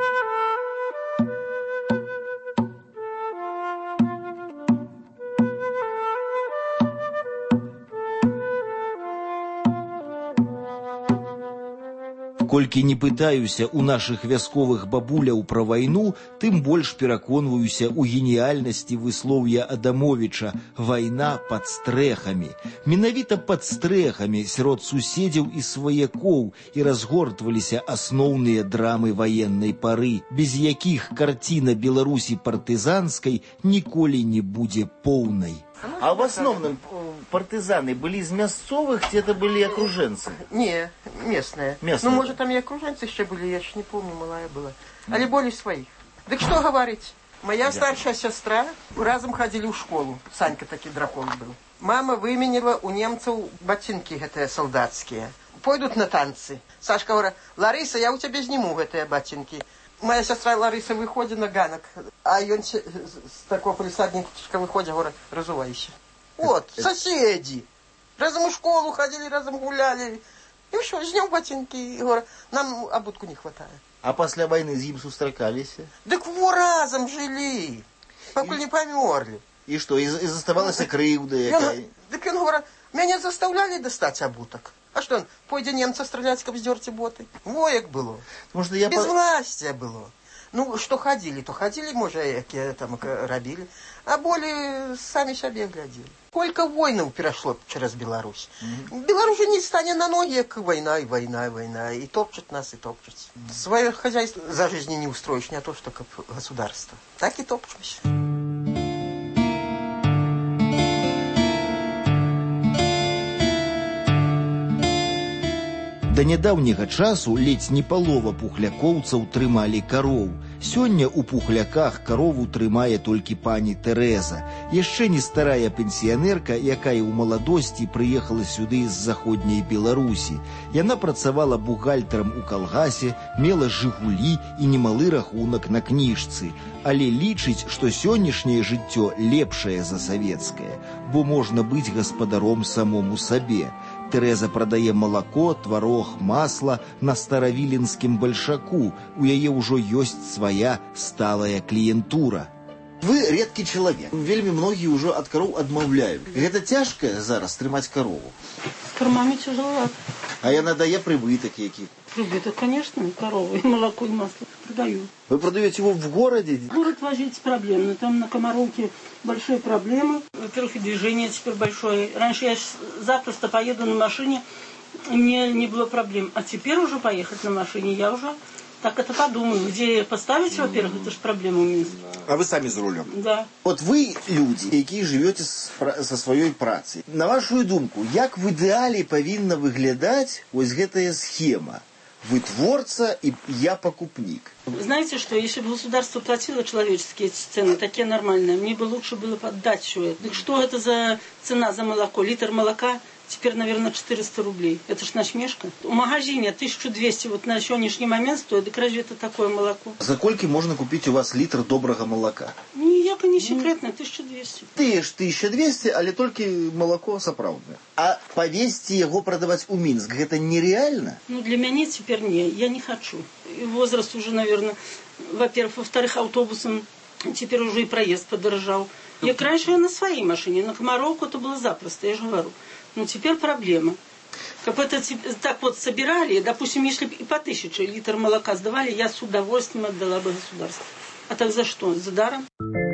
Speaker 3: Колькі не пытаюся у нашых вясковых бабуляў пра вайну, тым больш пераконваюся ў геніяльнасці выслоўя Адамовіча «Вайна пад стрэхамі». Менавіта пад стрэхамі сярод суседзяў і сваякоў і разгортваліся асноўныя драмы ваеннай пары, без якіх карціна Беларусі партызанскай ніколі не будзе поўнай. А в основном партизаны были из мясцовых, где-то были окруженцы?
Speaker 7: Не, местные. Ну, может, там и окруженцы еще были, я еще не помню, малая была. Али более своих. Так что говорить? Моя старшая сестра, разом ходили в школу. Санька таки дракон был. Мама выменила у немцев ботинки эти солдатские. Пойдут на танцы. Сашка говорит, Лариса, я у тебя сниму эти ботинки. Моя сестра Лариса выходит на ганок, а он с такого присадничка выходит, говорит, разувайся. Вот, соседи. Разом в школу ходили, разом гуляли. И что, снял ботинки, и говорит, нам обутку не хватает.
Speaker 3: А после войны с ним сустракались?
Speaker 7: Так во разом жили, пока не померли.
Speaker 3: И что, и заставалась крывда якая?
Speaker 7: Так он говорит, меня заставляли достать обуток. А что он, пойде немца стрелять, как сдерти боты? Воек было.
Speaker 3: Может, я
Speaker 7: без власти было. Ну, что ходили, то ходили, может, там робили. А более сами себе глядели. Сколько войн перешло через Беларусь. Беларусь не станет на ноги, как война, и война, и война. И топчет нас, и топчет. Свое хозяйство за жизнь не устроишь, не то, что как государство. Так и топчемся.
Speaker 3: Да нядаўняга часу ледзь не палова пухлякоўцаў трымалі кароў. Сёння ў Пухляках карову трымае толькі пані Тэрэза, яшчэ не старая пенсіянерка, якая ў маладосці прыехала сюды з заходняй Беларусі. Яна працавала бухгалтарам у калгасе, мела «Жигулі» і немалы рахунак на кніжцы, але лічыць, што сённяшняе жыццё лепшае за савецкае, бо можна быць гаспадаром самому сабе. Тэрэза прадае малако, тварог, масла на старавіленскім бальшаку. У яе ўжо ёсць свая сталая кліентура. Вы редкі чалавек. Вельмі многія ўжо ад кароў адмаўляюць. Гэта цяжка зараз трымаць карову?
Speaker 10: З кармамі цяжеловато.
Speaker 3: А яна дае прыбытак які?
Speaker 10: Прибыток, конечно, коровы, и молоко, и масло продаю.
Speaker 3: Вы продаете его в городе?
Speaker 10: Город возить проблемно. Там на Комаровке большие проблемы. Во-первых, и движение теперь большое. Раньше я запросто поеду на машине, и мне не было проблем. А теперь уже поехать на машине я уже так это подумаю. Где поставить, во-первых, это же проблема у меня.
Speaker 3: А вы сами за рулем?
Speaker 10: Да.
Speaker 3: От ви люди, які живете со своей працей. На вашу думку, як в ідэале павінна выглядаць ось гэтая схема? Вы творца, и я покупник.
Speaker 10: Знаете что, если бы государство платило человеческие цены, такие нормальные, мне бы лучше было поддать все это. Так что это за цена за молоко? Литр молока теперь, наверное, 400 рублей. Это ж насмешка. В магазине 1200 вот на сегодняшний момент стоит. Так разве это такое молоко?
Speaker 3: За кольки можно купить у вас литр доброго молока?
Speaker 10: Ніяка не секретная, 1200.
Speaker 3: Ты ж 1200, але только молоко сапраўднае. А повезти его продавать у Минск, это нереально?
Speaker 10: Ну, для меня теперь не. Я не хочу. И возраст уже, наверное, во-первых. Во-вторых, автобусом теперь уже и проезд подорожал. Я раньше на своей машине, на Комаровку это было запросто, я же говорю. Но теперь проблема. Как это так вот собирали, допустим, если бы и по 1000 литров молока сдавали, я с удовольствием отдала бы государству. А так за что? За даром?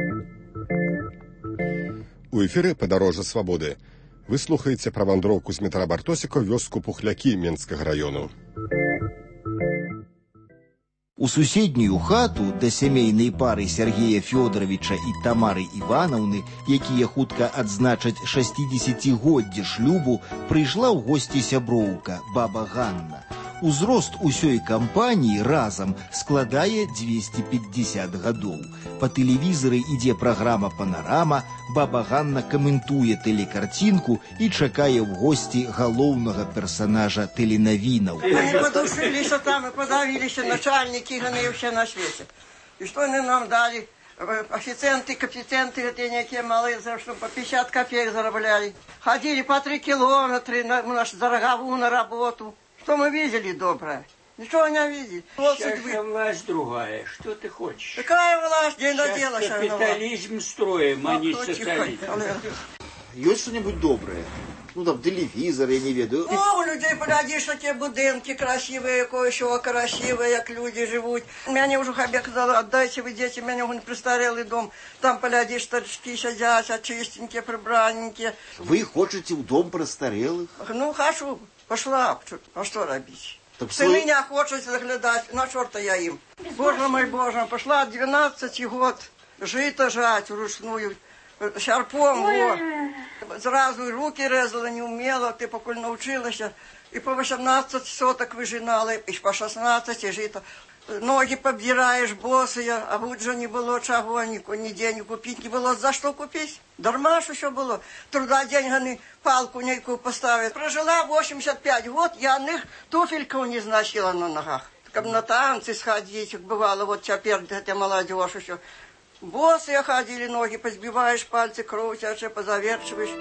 Speaker 1: У эфіры «Падарожжа свабоды». Вы слухаеце пра вандроўку з метра Бартосіка ў вёску Пухлякі Менскага раёну.
Speaker 3: У суседнюю хату да сямейнай пары Сергея Фёдоровича і Тамары Іванаўны, якія хутка адзначаць 60-годдзе шлюбу, прыйшла ў госці сяброўка, баба Ганна. Узрост усёй кампаніі разам складае 250 гадоў. Па тэлевізары ідзе праграма «Панарама», баба Ганна каментуе тэлекарцінку і чакае ў госці галоўнага персонажа тэленавінаў.
Speaker 7: Они подушились там и подавились, начальники, они все на свете. И что они нам дали? Официанты, капитанты, эти некие малые, что по 50 копеек заробляли. Ходили по 3 километра на дороговую на работу. Что мы видели доброе? Ничего не видели.
Speaker 11: Сейчас власть другая. Что ты хочешь?
Speaker 7: Какая власть? День до дела.
Speaker 11: Капитализм строим, а не социализм.
Speaker 3: Есть что-нибудь доброе? Ну там телевизор, я не ведаю.
Speaker 7: Ну, у людей, поглядишь, такие будинки красивые, кое-что красивые, как люди живут. Мне уже хабек сказала, отдайте вы дети, мне он престарелый дом. Там, поглядишь, старички сидят, чистенькие, прибраненькие.
Speaker 3: Вы хотите в дом престарелых?
Speaker 7: Ну, хочу. Пошла. А что робить?
Speaker 3: Так
Speaker 7: сыны не хочут заглядать. На черта я им. Боже мой, Боже, пошла 12 год жито жать вручную. Шарпом, вот. Сразу руки резала, не умела, ты покуль научилась. И по 18 соток выжинала, и по 16 жито. Ноги побираешь босые, а вот же не было чего, нигде не купить, не было за что купить. Дарма ж еще было. Труда деньгами палку некую поставить. Прожила 85 год, я них туфельков не значила на ногах. Как на танцы сходить, бывало, вот теперь эта молодежь еще. Босые ходили, ноги позбиваешь, пальцы крутятся, позаверчиваешь.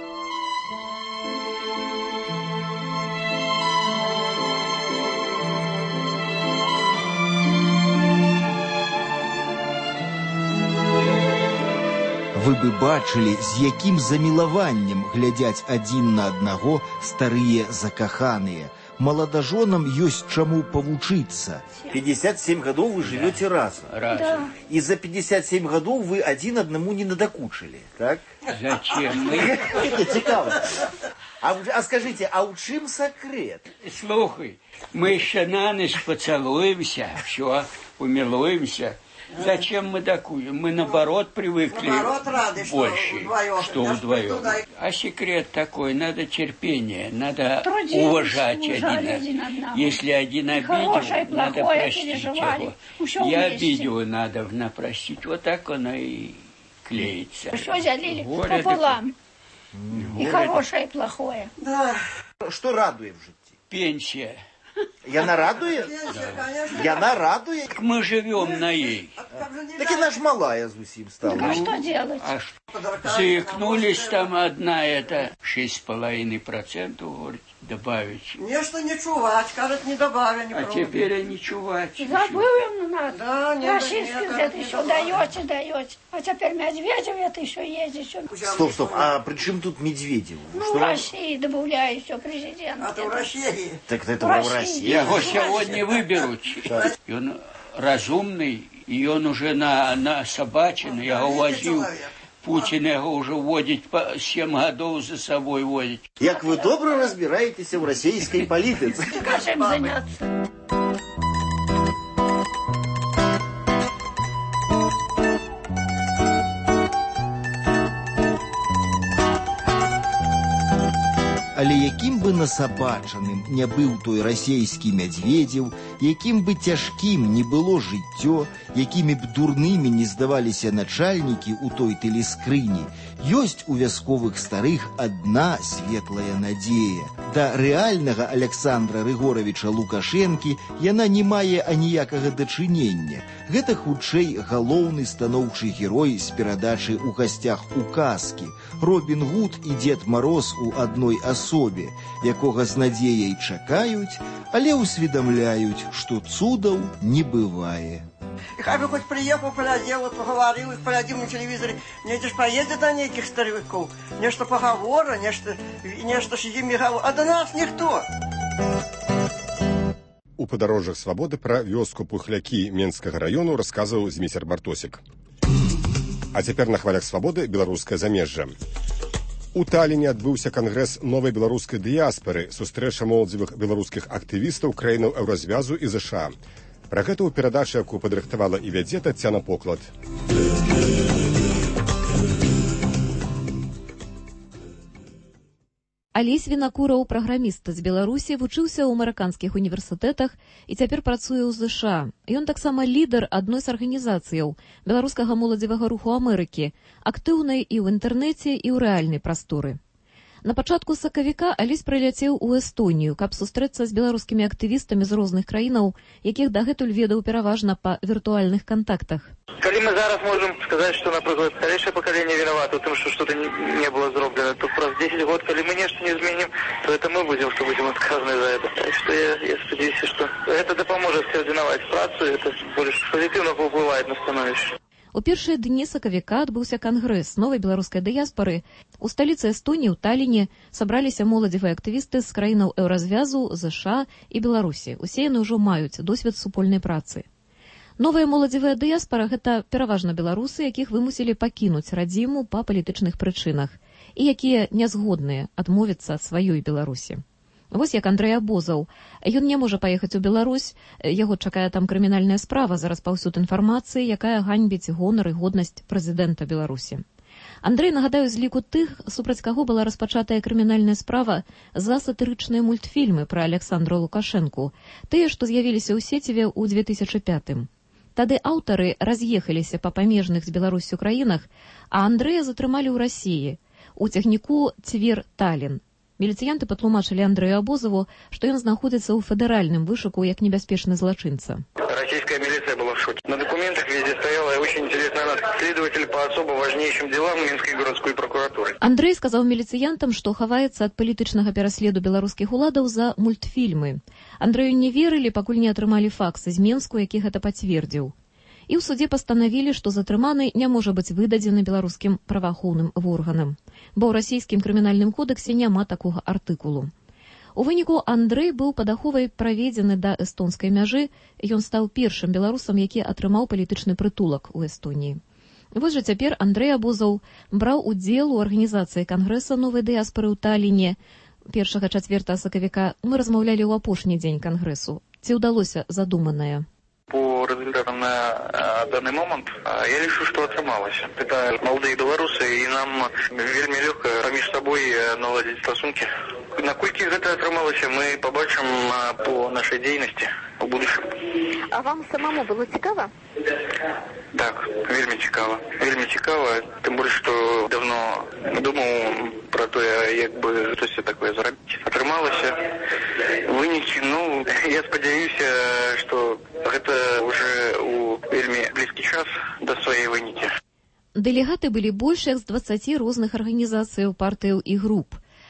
Speaker 3: Вы бы бачылі, з якім замілаваннем глядзяць адзін на аднаго старыя закаханыя. Маладажонам ёсць чаму павучыцца. 57 гадоў вы живете разом.
Speaker 11: Да.
Speaker 3: И за 57 гадоў вы один одному не надокучили, так?
Speaker 11: Зачем мы?
Speaker 3: Это цікаво. А скажите, а у чым секрет?
Speaker 11: Слухай, мы еще на ночь поцелуемся, все, умилуемся. Зачем мы докуем? Мы наоборот привыкли
Speaker 7: рады,
Speaker 11: больше, что вдвоем. А секрет такой, надо терпение, надо уважать один. Если один обидел, надо простить его. Я обидел, надо простить. Вот так оно и клеится.
Speaker 12: Все залили пополам. И хорошее, и плохое.
Speaker 7: Да.
Speaker 3: Что радует в житті?
Speaker 11: Пенсия.
Speaker 3: Яна радует?
Speaker 7: Да.
Speaker 3: Яна радует?
Speaker 11: Так мы живем на ей.
Speaker 3: Так она ж малая зусім стала.
Speaker 12: Так а что делать?
Speaker 11: А что? Заикнулись там одна, это 6,5%, говорит, добавить.
Speaker 7: Нечто не чувать, кажет, не добавили.
Speaker 11: А теперь не чувать.
Speaker 12: Забыл им надо.
Speaker 7: Да, не
Speaker 12: российский это еще даете. А теперь Медведев это еще есть.
Speaker 3: Стоп. А при чем тут Медведев?
Speaker 12: Ну, в России добавляю все президент.
Speaker 7: А то в России.
Speaker 3: Так это в России.
Speaker 11: Его сегодня выберут. И он разумный, и он уже насобачен. Я его возил. Путин его уже водить 7 годов за собой водить.
Speaker 3: Як вы добро разбираетесь в российской политике.
Speaker 12: Как им заняться?
Speaker 3: Але якім бы насабачаным не быў той расійскі Медведзеў, якім бы цяжкім не было жыццё, якімі б дурнымі не здаваліся начальнікі ў той тэлескрыні, ёсць у вясковых старых адна светлая надзея. Да рэальнага Александра Рыгоровича Лукашэнкі яна не мае аніякага дачынення. Гэта хутчэй галоўны станоўчы герой з перадачы «У гасцях у казкі», Робін Гуд і Дед Мороз у адной асобе, якога з надзеяй чакаюць, але усведамляюць, што цудаў не бывае.
Speaker 7: И хай бы хоть приехал, поглядел, вот поговорил, их поглядел на телевизоре, нечто ж поедет до неких стариков, нечто поговора, нечто с ими говорит, а до нас никто.
Speaker 1: У падарожжах свабоды пра вёску Пухлякі Менскага раёну расказваў Зміцер Бартосік. А цяпер на хвалях свабоды беларускае замежжа. У Талліне адбыўся кангрэс новай беларускай дыяспары, сустрэча моладзевых беларускіх актывістаў краінаў Еўразвязу і ЗША. Пра гэта ў перадачы, якую падрыхтавала і вядзе Таццяна Поклад.
Speaker 9: Алесь Вінакураў, праграміст з Беларусі, вучыўся ў амерыканскіх універсітэтах і цяпер працуе ў ЗША. Ён таксама лідар адной з арганізацыяў беларускага моладзевага руху Амерыкі, актыўнай і ў інтэрнэце, і ў рэальнай прасторы. На пачатку сакавіка Алесь прыляцеў у Эстонію, каб сустрэцца з беларускімі актывістамі з розных краінаў, якіх дагэтуль ведаў пераважна па віртуальных кантактах.
Speaker 13: Калі мы зараз можем сказаць, што, напрыклад, старэйшае пакаленне вінавата ў тым, што што-то не было зроблена, то праз 10 год, калі мы нешта не зменім, то это мы будзем адказныя за это. Так што я спадзяюся, што гэта дапаможа скаардынаваць працу, і это больш пазітыўна паўплывае на становішча.
Speaker 9: У першыя дні сакавіка адбыўся кангрэс новай беларускай дыяспары. У сталіцы Эстоніі, ў Талліне, сабраліся моладзевыя актывісты з краінаў Еўразвязу, ЗША і Беларусі. Усе яны ўжо маюць досвед супольнай працы. Новая моладзевая дыяспара – гэта пераважна беларусы, якіх вымусілі пакінуць радзіму па палітычных прычынах і якія нязгодныя адмовіцца ад сваёй Беларусі. Вось як Андрэй Абозаў. Ён не можа паехаць у Беларусь, яго чакае там крымінальная справа за распаўсюд інфармацыі, якая ганьбіць гонар і годнасць прэзідэнта Беларусі. Андрэй, нагадаю, з ліку тых, супраць каго была распачатая крымінальная справа за сатырычныя мультфільмы пра Александра Лукашэнку, тыя, што з'явіліся ў сеціве ў 2005-м. Тады аўтары раз'ехаліся па памежных з Беларусю краінах, а Андрэя затрымалі ў Расіі, у цягніку Цвер-Таллін. Міліцыянты патлумачылі Андрэю Абозаву, што ён знаходзіцца ў федэральным вышуку як небяспечны злачынца.
Speaker 13: Российская милиция была в шоке. На документах везде стояла очень интересная надпись: следователь по особо важнейшим делам Минской городской прокуратуры.
Speaker 9: Андрэй сказаў міліцыянтам, што хаваецца ад палітычнага пераследу беларускіх уладаў за мультфільмы. Андрэю не верылі, пакуль не атрымалі факс з Менску, які гэта пацвердзіў. І ў судзе пастанавілі, што затрыманы не можа быць выдадзены беларускім праваахоўным органам, бо ў расійскім крымінальным кодексе няма такога артыкулу. У выніку Андрэй быў пад аховай праведзены да эстонскай мяжы, і ён стаў першым беларусам, які атрымаў палітычны прытулак у Эстоніі. Вось жа цяпер Андрэй Абозаў браў удзел у арганізацыі кангрэса новай дыяспары ў Талліне. 1-4 сакавіка мы размаўлялі ў апошні дзень кангрэсу. Ці ўдалося задуманае?
Speaker 13: По результатам на данный момент я лишу, что отрымалось. Это молодые белорусы, и нам вельми легко поміж собой наладить стосунки. Наколькі гэта атрымалася, мы побачим по нашей деятельности в будущем.
Speaker 14: А вам самому было цікава?
Speaker 13: Так, вельми цікава. Вельми цікава, тым больш, што давно думаў про то, як бы штосьці такое зрабіць. Атрымалася вынікі, ну, я спадзяюся, што гэта уже у вельмі блізкі час да сваёй вынікі.
Speaker 9: Дэлегаты былі больш як з 20 розных арганізацыяў, партыяў і груп.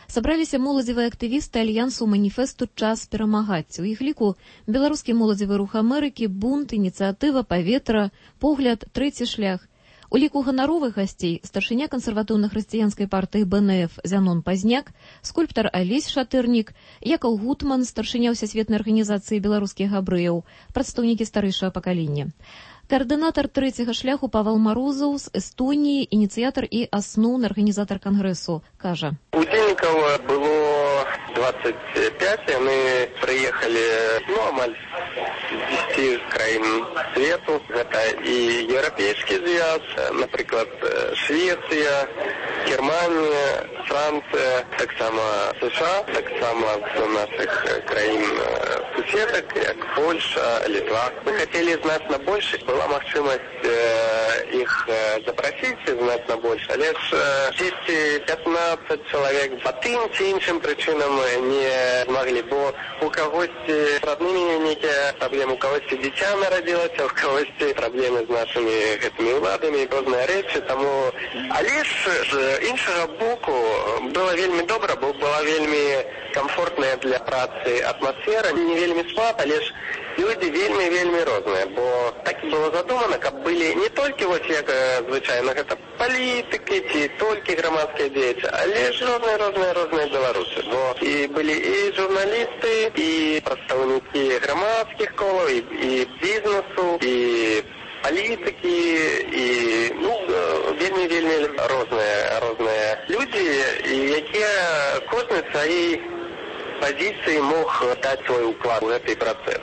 Speaker 9: Сабраліся моладзевыя актывісты альянсу маніфесту «Час перамагаць». У іх ліку беларускі моладзевы рух Амерыкі, бунт, ініцыятыва, паветра, погляд, трэці шлях. У ліку ганаровых гасцей старшыня кансерватыўна-хрысціянскай партыі БНФ Зянон Пазняк, скульптар Алесь Шатырнік, Якаў Гутман, старшыня Всесветнай арганізацыі беларускіх габрэяў, прадстаўнікі старэйшага пакалення. Координатор третьего шляху Павел Морозов з Эстонії, ініціатор і основний організатор конгресу, каже.
Speaker 15: Удзельников было 25, и мы приехали, амаль з 10 краін свету. Это и Европейский зв'яз, например, Швеция, Германия, Франция, так само США, так само з наших країн сусідок, як Польша, Литва. Мы хотели значно больше, была махчимость их запросить значно больше, але ж 10-15 человек по тим чи іншим причинам не змогли, бо у когось з родними некие проблемы, у когось дитя народилось, у когось проблеми з нашими гэтымі уладами, різні речі, тому, але ж з іншого боку было вельми добре, бо була вельми комфортная для праці атмосфера, не вельми слаб, але ж люди вельми різні, бо так і було задумано, каб були не тільки ось як звичайно, це політики, ці тільки громадські діячі, але ж різні білоруси, бо і були і журналісти, і представники громадських колів, і бізнесу, і політики, і вельми різні люди, які кожен в своїй позиції мог дати свій уклад у цей процес.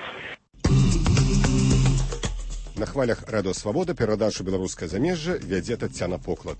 Speaker 1: На хвалях Радыё Свабода перадачу «Беларускае замежжа» вядзе Таццяна Поклад.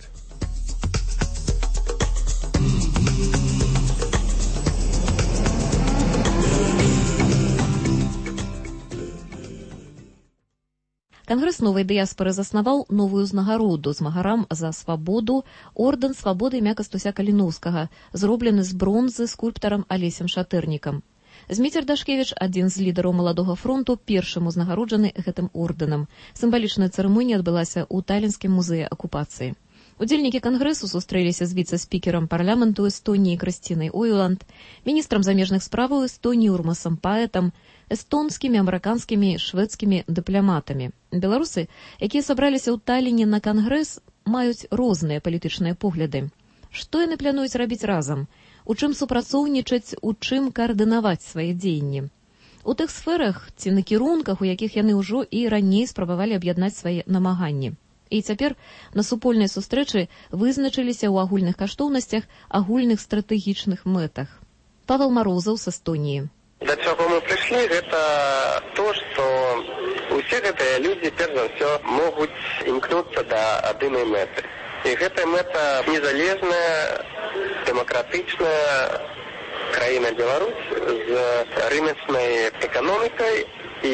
Speaker 9: Кангрэс новай дыяспары заснаваў новую ўзнагароду змагарам за свабоду, ордэн свабоды імя Кастуся Каліноўскага, зроблены з бронзы скульптарам Алесем Шатырнікам. Зміцер Дашкевіч, адзін з лідараў Маладога фронту, першым узнагароджаны гэтым ордэнам. Сімвалічная цырымонія адбылася ў Талінскім музеі акупацыі. Удзельнікі кангрэсу сустрэліся з віцэ-спікерам парламенту Эстоніі Крысцінай Ойланд, міністрам замежных справаў Эстоніі Урмасам Паэтам, эстонскімі, амерыканскімі, шведскімі дыпламатамі. Беларусы, якія сабраліся ў Таліне на кангрэс, маюць розныя палітычныя погляды. Што яны плануюць рабіць разам? У чым супрацоўнічаць, у чым каардынаваць свае дзеянні? У тых сферах ці накірунках, у якіх яны ўжо і раней спрабавалі аб'яднаць свае намаганні. І цяпер на супольнай сустрэчы вызначыліся ў агульных каштоўнасцях, агульных стратэгічных мэтах. Павел Морозов з Эстоніі.
Speaker 15: До чего мы пришли, это то, что усе гэтыя люди, перш за все, могут імкнуться до адной мэты. И гэта мэта незалежная, демократичная країна Беларусь з рыночной экономикой и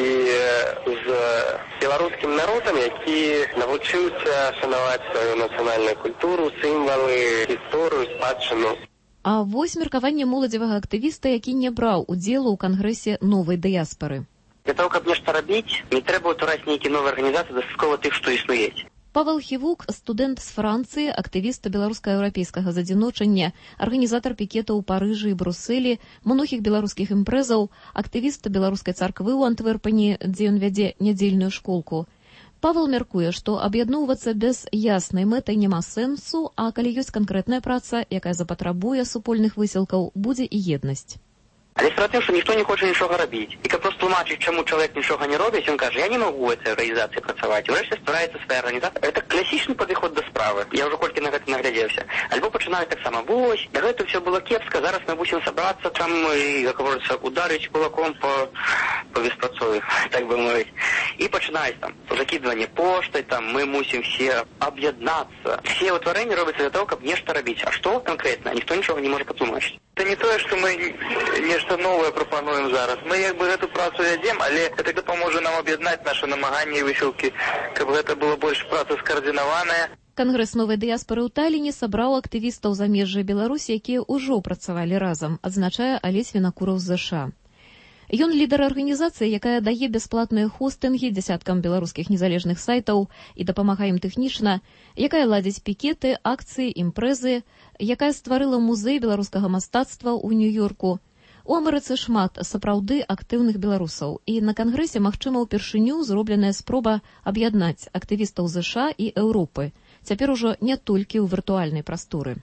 Speaker 15: з белорусским народом, які навучыўся шанаваць свою национальную культуру, символы, историю, спадчыну.
Speaker 9: А вось меркаванне моладзевага актывіста, які не браў удзелу ў кангрэсе новай дыяспары.
Speaker 16: Для того, каб нешта рабіць, не трэба ўтвараць нейкія новыя арганізацыі, дастаткова тых, што існуюць.
Speaker 9: Павел Хівук, студэнт з Францыі, актывіст беларуска-еўрапейскага задзіночання, арганізатар пікетаў у Парыжы і Брусэлі, многіх беларускіх імпрэзаў, актывіст беларускай царквы ў Антверпені, дзе ён вядзе нядзельную школку. Павел мяркуе, што аб'ядноўвацца без яснай мэтай няма сэнсу, а калі ёсць канкрэтная праца, якая запатрабуе супольных высілкаў, будзе і еднасць.
Speaker 16: Але справа тым, што ніхто не хоча нічога рабіць. І каб проста тлумачыць, чаму чалавек нічога не робіць, ён кажа, я не магу ў гэтай арганізацыі працаваць. І ўрэшце ствараецца свая арганізацыя. Гэта класічны падыход да справы. Я ўжо колькі на гэта наглядзеўся. Альбо пачынаюць таксама, вось, да гэта ўсё было кепска, зараз мы мусім сабрацца там і, як говорится, ударыць кулаком по беспрацові, так бы мовіць. І пачынаюць там закидывание поштай, там мы мусім все аб'яднацца. Все ўтварэнні робяцца для того, каб нешта рабіць. А што канкрэтна? Ніхто нічога не можа патлумачыць.
Speaker 6: Это не тое, што мы нешта новае прапануем зараз. Мы як бы гэту працу вядзем, але гэта дапаможа нам аб'яднаць нашы намаганні і высілкі, каб гэта было больш праца скаардынаваная.
Speaker 9: Кангрэс новай дыяспары ў Таліне сабраў актывістаў замежжа Беларусі, якія ўжо працавалі разам, адзначае Алесь Вінакураў з ЗША. Ён лідар арганізацыі, якая дае бясплатныя хостынгі дзясяткам беларускіх незалежных сайтаў і дапамагае ім тэхнічна, якая ладзіць пікеты, акцыі, імпрэзы, якая стварыла музей беларускага мастацтва ў Нью-Йорку. У Амерыцы шмат сапраўды актыўных беларусаў, і на кангрэсе, магчыма, упершыню зробленая спроба аб'яднаць актывістаў ЗША і Еўропы, цяпер ужо не толькі ў віртуальнай прасторы.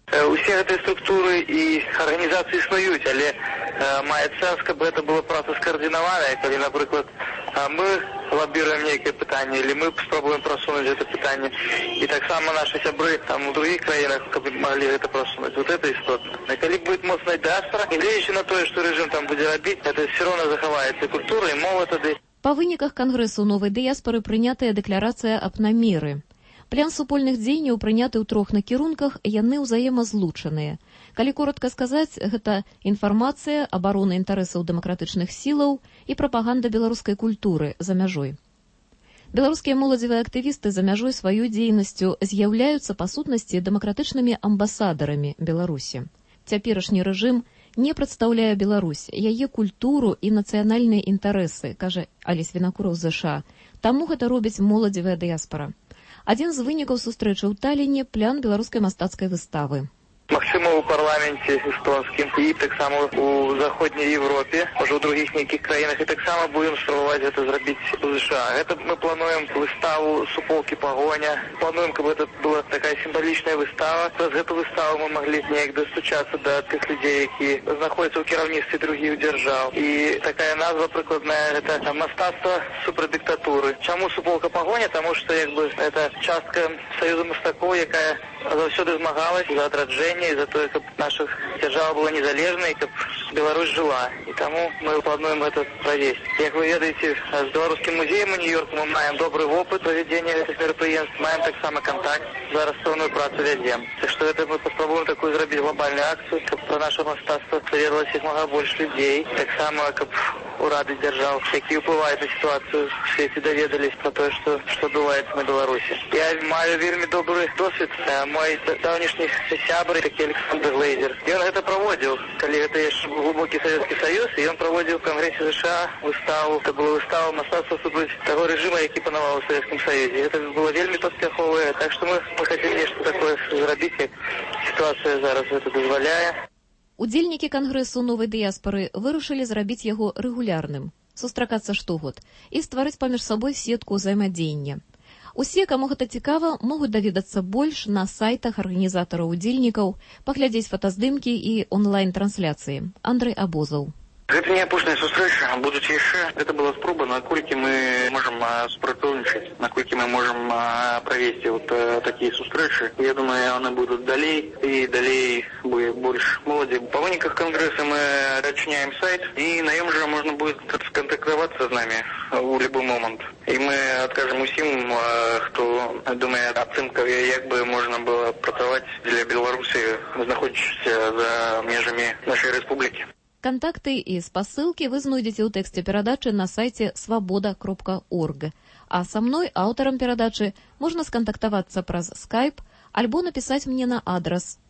Speaker 16: Усе гэтыя структуры і арганізацыі існуюць, але мае сэнс, каб гэта была праца скаардынаваная, калі, напрыклад, мы лабіруем нейкае пытанне, или мы спробуем просунуць гэта пытанне, і таксама нашы сябры там у другіх краінах, каб маглі гэта просунуць. Вот это істотна. І калі будет моцная дыаспора, і гледзячы на тое, што рэжым там будзе рабіць, это все равно захаваецца культура і мова тады.
Speaker 9: Па выніках кангрэсу новай дыяспары прынятая дэкларацыя аб намеры. План супольных дзеянняў прыняты ў 3 накірунках, яны ўзаемазлучаныя. Калі коротка сказаць, гэта інфармацыя, абарона інтарэсаў дэмакратычных сілаў і прапаганда беларускай культуры за мяжой. Беларускія моладзевыя актывісты за мяжой сваёй дзейнасцю з'яўляюцца па сутнасці дэмакратычнымі амбасадарамі Беларусі. Цяперашні рэжым не прадстаўляе Беларусь, яе культуру і нацыянальныя інтарэсы, кажа Алесь Вінакураў з ЗША. Таму гэта робіць моладзевая дыяспара. Адзін з вынікаў сустрэчы ў Таліне – план беларускай мастацкай выставы.
Speaker 16: Магчыма, у парламенце эстонскім і таксама у заходняй Европе, можа, у другіх нейкіх краінах, і таксама будем спрабаваць гэта зрабіць у США. Гэта мы плануем выставу «Суполкі пагоня». Плануем, каб гэта была такая сімвалічная выстава. Праз гэту выставу мы маглі неяк дастучацца да тых людзей, які знаходзяцца ў кіраўніцтве другіх дзяржаў. І такая назва прыкладная – гэта мастацтва супраць дыктатуры. Чаму «Суполка пагоня»? Таму што гэта частка Саюза мастакоў, якая заўсёды змагалась за адраджэнне і за тое, каб наша дзяржава была незалежнай, каб Беларусь жыла. І таму мы плануем гэта правесці. Як вы ведаеце, з Беларускім музеем у Нью-Йорку мы маем добры вопыт правядзення гэтых мерапрыемств, маем таксама контакт, зараз пэўную працу вядзем. Так што гэта мы паспрабуем такую зрабіць глобальную акцыю, каб пра наша мастацтва даведалася як мага больш людзей. Таксама, каб урады дзяржаў, якія ўплываюць на сітуацыю ў свеце, даведались пра тое, што адбываецца на Беларусі. Я маю вельмі добры досвед. Мой даўнішні сябр, такі Александр Глейзер, ён гэта праводзіў, калі гэта яшчэ глубокі Савецкі Саюз, і ён праводзіў у Кангрэсе США выставу. Гэта была выстава мастацтва супраць таго рэжыма, які панаваў у Савецкім Саюзе. Гэта было вельмі паспяховае, так што мы хацелі нешта такое зрабіць, як сітуацыя зараз гэта дазваляе.
Speaker 9: Удзельнікі кангрэсу новай дыяспары вырашылі зрабіць яго рэгулярным, сустракацца штогод і стварыць паміж сабой сетку ўзаемадзеяння. Усе, каму гэта цікава, могуць даведацца больш на сайтах арганізатараў удзельнікаў, паглядзець фотаздымкі і онлайн-трансляцыі. Андрэй Абозаў.
Speaker 16: Гэта не апошняя сустрэча, будуць яшчэ. Гэта была спроба, наколькі мы можам супрацоўнічаць, наколькі мы можам правесці такія сустрэчы. Я думаю, яны будуць далей, і далей будзе больш моладзі. Па выніках кангрэса мы адчыняем сайт, і на ім жа можна будзе скантактавацца з намі у любы момант. І мы адкажам усім, хто думае ацэнка, як бы можна было працаваць для Беларусі, знаходзячыся за межамі нашай рэспублікі.
Speaker 9: Кантакты і спасылкі вы знойдзеце ў тэксце перадачы на сайце свабода.орг. А са мной, аўтарам перадачы, можна скантактавацца праз Skype альбо напісаць мне на адрас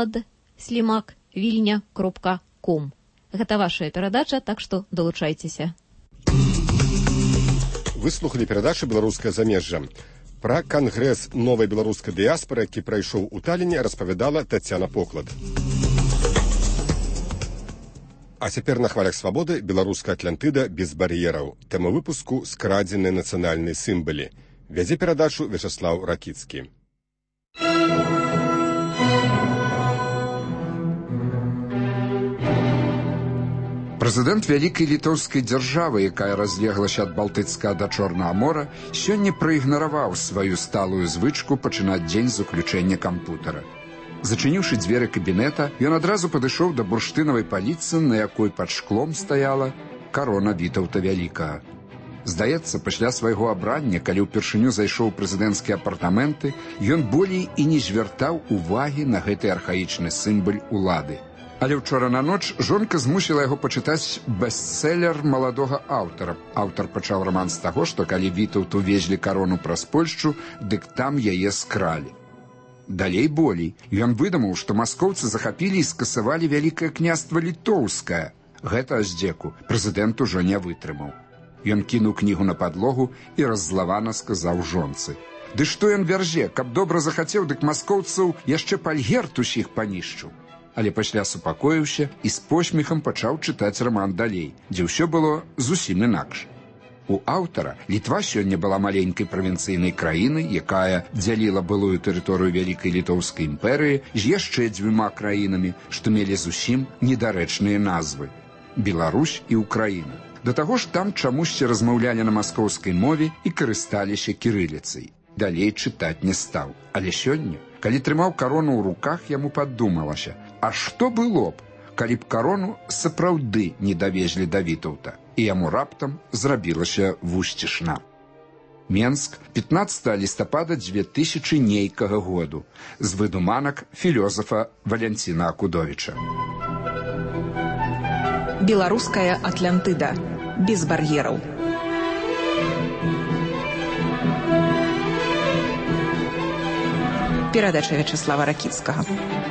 Speaker 9: poklad@vilnya.com. Гэта вашая перадача, так што далучайцеся.
Speaker 1: Выслухалі перадачу «Беларускае замежжа». Пра кангрэс новай беларускай дыяспары, які прайшоў у Таліне, распавядала Тацяна Поклад. А цяпер на хвалях свабоды беларуская Атлантыда без бар'ераў. Тэма выпуску «Скрадзеныя нацыянальныя сімвалы». Вядзе перадачу Вячаслаў Ракіцкі.
Speaker 4: Прэзідэнт вялікай літоўскай дзяржавы, якая разлеглася ад Балтыцкага да Чорнага мора, сёння праігнараваў сваю сталую звычку пачынаць дзень з уключэння кампутара. Зачыніўшы дзверы кабінета, ён адразу падышоў да бурштынавай паліцы, на якой пад шклом стаяла карона Вітаўта Вялікага. Здаецца, пасля свайго абрання, калі ўпершыню зайшоў у прэзідэнцкія апартаменты, ён болей і не звяртаў увагі на гэты архаічны сімвал улады. Але ўчора на ноч жонка змусіла яго пачытаць бестселлер маладога аўтара. Аўтар пачаў раман з таго, што калі Вітаўту везлі карону праз Польшчу, дык там яе скралі. Далей болей. Ён выдумаў, што маскоўцы захапілі і скасавалі Вялікае княства Літоўскае, Гэта здзеку прэзідэнт ужо не вытрымаў. Ён кінуў кнігу на падлогу і раззлавана сказаў жонцы: «Ды што ён вярже, каб добра захацеў, дык маскоўцаў яшчэ пальгерт усіх панішчыў». Але пасля супакоіўся і з посмехам пачаў чытаць раман далей, дзе ўсё было зусім інакш. У аўтара Літва сёння была маленькай правінцыйнай краінай, якая дзяліла былую тэрыторыю Вялікай Літоўскай імперыі з яшчэ дзвюма краінамі, што мелі зусім недарэчныя назвы – Беларусь і Украіна. Да таго ж там чамусьці размаўлялі на маскоўскай мове і карысталіся кірыліцай. Далей чытаць не стаў. Але сёння, калі трымаў карону ў руках, яму падумалася, а што было б, калі б карону сапраўды не давезлі да Вітаўта, і яму раптам зрабілася вусцішна. Менск, 15 лістапада 2000 нейкага году. З выдуманак філёзафа Валянціна Акудовіча.
Speaker 17: Беларуская Атлантыда. Без бар'ераў. Перадача Вячеслава Ракіцкага.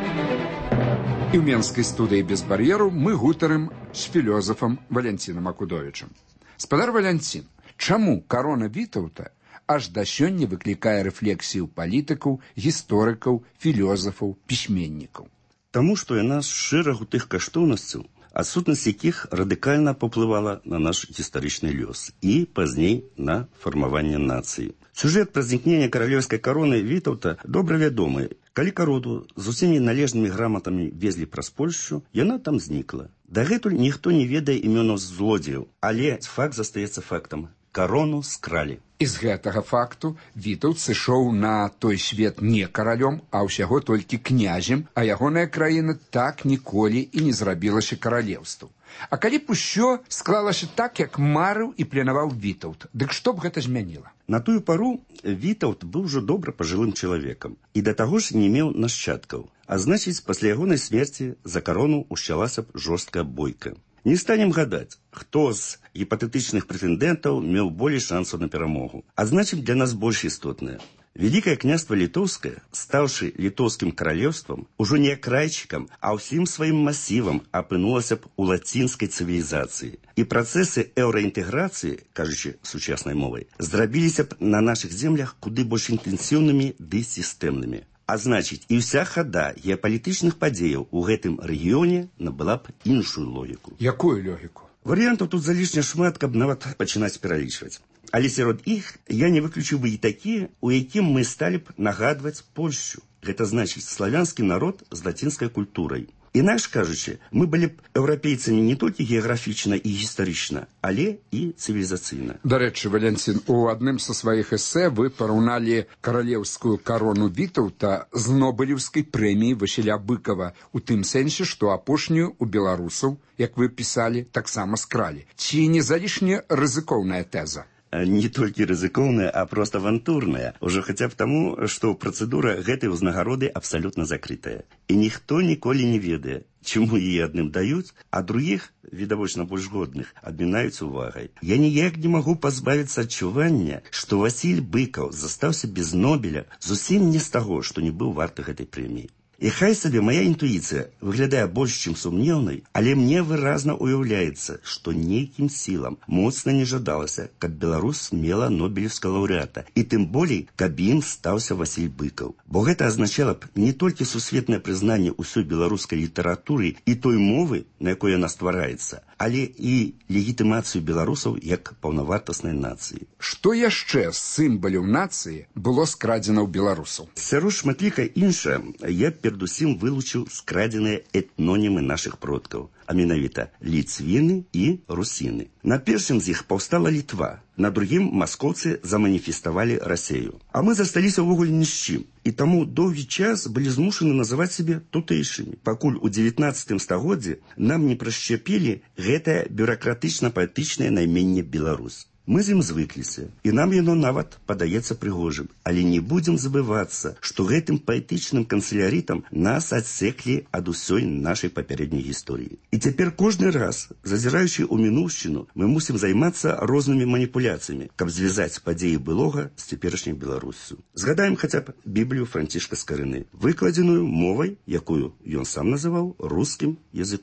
Speaker 4: І ў менскай студыі «Без бар'ераў» мы гутарым з філёзафам Валянцінам Акудовічам. Спадар Валянцін, чаму карона Вітаўта аж да сёння выклікае рэфлексію палітыкаў, гісторыкаў, філёзафаў, пісьменнікаў?
Speaker 19: Таму што яна з шэрагу тых каштоўнасцяў, адсутнасць якіх радыкальна паўплывала на наш гістарычны лёс і пазней на фармаванне нацыі. Сюжэт пра знікнення каралеўскай кароны Вітаўта добра вядомы. Калі карону з усімі належнымі граматамі везлі праз Польшчу, яна там знікла. Дагэтуль ніхто не ведае імёнаў злодзеяў, але факт застаецца фактам. Карону скралі.
Speaker 4: І з гэтага факту Вітаўт сышоў на той свет не каралём, а ўсяго толькі князем, а ягоная краіна так ніколі і не зрабілася каралеўствам. А калі б усё склалася так, як марыў і планаваў Вітаўт, дык што б гэта змяніла?
Speaker 19: На тую пару Вітаўт быў ужо добра пажылым чалавекам і да таго ж не меў нашчадкаў, а значыць, пасля ягонай смерці за карону ўсчалася б жорсткая бойка. Не станем гадаць, хто з гіпатэтычных прэтэндэнтаў меў болей шансаў на перамогу. А значыць, для нас больш істотнае. Вялікае княства Літоўскае, стаўшы літоўскім каралеўствам, ужо не крайчыкам, а ўсім сваім масівам апынулася б у лацінскай цывілізацыі. І працэсы еўраінтэграцыі, кажучы сучаснай мовай, зрабіліся б на нашых землях куды больш інтэнсіўнымі ды сістэмнымі. А значыць, і ўся хада геапалітычных падзеяў у гэтым рэгіёне набыла б іншую логіку.
Speaker 4: Якую логіку?
Speaker 19: Варыянтаў тут залішне шмат, каб нават пачынаць пералічваць. Але сярод іх я не выключыў бы і такія, у якім мы сталі б нагадваць Польшчу. Гэта значыць славянскі народ з лацінскай культурай. Інакш кажучы, мы былі б еўрапейцамі не толькі геаграфічна і гістарычна, але і цывілізацыйна.
Speaker 4: Дарэчы, Валянцін, у адным са сваіх эсэ вы параўналі каралеўскую карону Вітаўта з Нобелеўскай прэміяй Васіля Быкова, у тым сэнсе, што апошнюю у беларусаў, як вы пісалі, таксама скралі. Ці не залішне рызыкоўная тэза?
Speaker 19: Не толькі рызыкоўная, а проста авантурная. Ужо хаця б таму, што працэдура гэтай узнагароды абсалютна закрытая. І ніхто ніколі не ведае, чаму яе адным даюць, а другіх, відавочна больш годных, адмінаюць увагай. Я ніяк не магу пазбавіцца адчування, што Васіль Быкаў застаўся без Нобеля зусім не з таго, што не быў варты гэтай прэміі. І хай сабе мая інтуіцыя выглядае больш, чым сумнеўнай, але мне выразна ўяўляецца, што нейкім сілам моцна не жадалася, каб Беларусь мела нобелеўскага лаўрэата, і тым болей, каб ім стаўся Васіль Быкаў. Бо гэта азначала б не толькі сусветнае прызнанне ўсёй беларускай літаратуры і той мовы, на якой яна ствараецца, але і легітымацыю беларусаў як паўнавартаснай нацыі.
Speaker 4: Што яшчэ з сімваляў нацыі было скрадзена ў беларусаў?
Speaker 19: Сярод шматлікай іншае, я перадусім вылучыў скрадзеныя этнонімы нашых продкаў, а менавіта ліцвіны і русіны. На першым з іх паўстала Літва, на другім маскоўцы заманіфеставалі Расею. А мы засталіся ўвогуле ні з чым, і таму доўгі час былі змушаны называць сябе тутэйшымі, пакуль у 19 стагоддзі нам не прышчапілі гэтае бюракратычна-паэтычнае найменне Беларусь. Мы з ім звыкліся, і нам яно нават падаецца прыгожым, але не будзем забывацца, што гэтым паэтычным канцылярітам нас адсеклі ад усёй нашай папярэдняй гісторыі. І цяпер кожны раз, зазіраючы ў мінуўшчыну, мы мусім займацца рознымі маніпуляцыямі, каб звязаць падзеі былога з цяперашняй Беларуссю. Згадаем хаця б Біблію Францішка Скарыны, выкладзеную мовай, якую ён сам называў рускім языком.